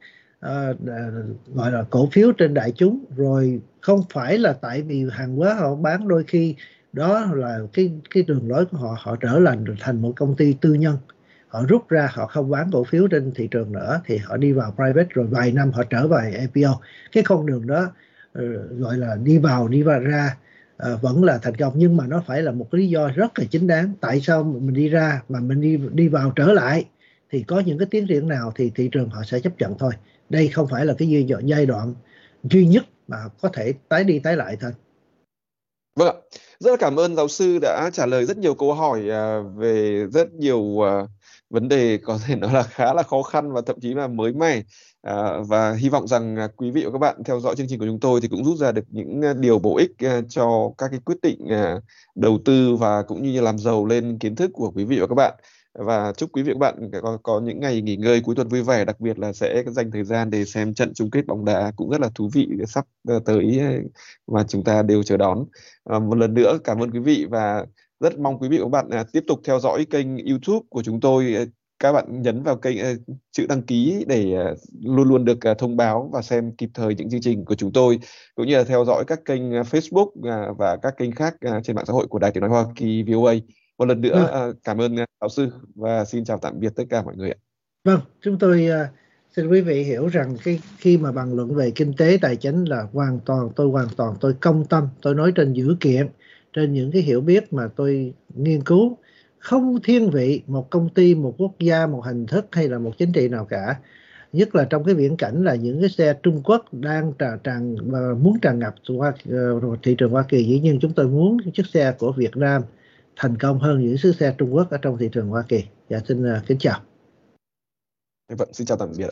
gọi là cổ phiếu trên đại chúng, rồi không phải là tại vì hàng hóa họ bán, đôi khi đó là cái đường lối của họ. Họ trở lại thành một công ty tư nhân, họ rút ra, họ không bán cổ phiếu trên thị trường nữa, thì họ đi vào private, rồi vài năm họ trở về IPO. Cái con đường đó gọi là đi vào ra vẫn là thành công, nhưng mà nó phải là một cái lý do rất là chính đáng. Tại sao mình đi ra mà mình đi vào trở lại, thì có những cái tiến triển nào thì thị trường họ sẽ chấp nhận thôi. Đây không phải là cái giai đoạn duy nhất mà có thể tái đi tái lại thôi. Vâng ạ, rất là cảm ơn giáo sư đã trả lời rất nhiều câu hỏi về rất nhiều vấn đề có thể nói là khá là khó khăn và thậm chí là mới mẻ. Và hy vọng rằng quý vị và các bạn theo dõi chương trình của chúng tôi thì cũng rút ra được những điều bổ ích cho các cái quyết định đầu tư và cũng như làm giàu lên kiến thức của quý vị và các bạn. Và chúc quý vị và các bạn có những ngày nghỉ ngơi cuối tuần vui vẻ, đặc biệt là sẽ dành thời gian để xem trận chung kết bóng đá cũng rất là thú vị sắp tới mà chúng ta đều chờ đón. Một lần nữa cảm ơn quý vị và rất mong quý vị và các bạn tiếp tục theo dõi kênh YouTube của chúng tôi. Các bạn nhấn vào kênh chữ đăng ký để luôn luôn được thông báo và xem kịp thời những chương trình của chúng tôi, cũng như là theo dõi các kênh Facebook và các kênh khác trên mạng xã hội của Đài Tiếng nói Hoa Kỳ VOA. Một lần nữa cảm ơn giáo sư và xin chào tạm biệt tất cả mọi người ạ. Vâng, chúng tôi xin quý vị hiểu rằng khi mà bàn luận về kinh tế tài chính là hoàn toàn tôi công tâm, tôi nói trên dữ kiện, trên những cái hiểu biết mà tôi nghiên cứu, không thiên vị một công ty, một quốc gia, một hình thức hay là một chính trị nào cả. Nhất là trong cái viễn cảnh là những cái xe Trung Quốc đang muốn tràn ngập thị trường Hoa Kỳ, dĩ nhiên chúng tôi muốn chiếc xe của Việt Nam thành công hơn những chiếc xe Trung Quốc ở trong thị trường Hoa Kỳ. Dạ, xin kính chào. Vâng, xin chào tạm biệt.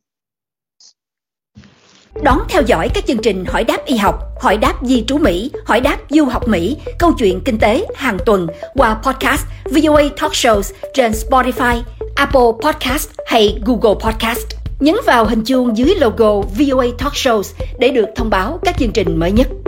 Đón theo dõi các chương trình Hỏi đáp y học, Hỏi đáp di trú Mỹ, Hỏi đáp du học Mỹ, Câu chuyện kinh tế hàng tuần qua podcast VOA Talk Shows trên Spotify, Apple Podcast hay Google Podcast. Nhấn vào hình chuông dưới logo VOA Talk Shows để được thông báo các chương trình mới nhất.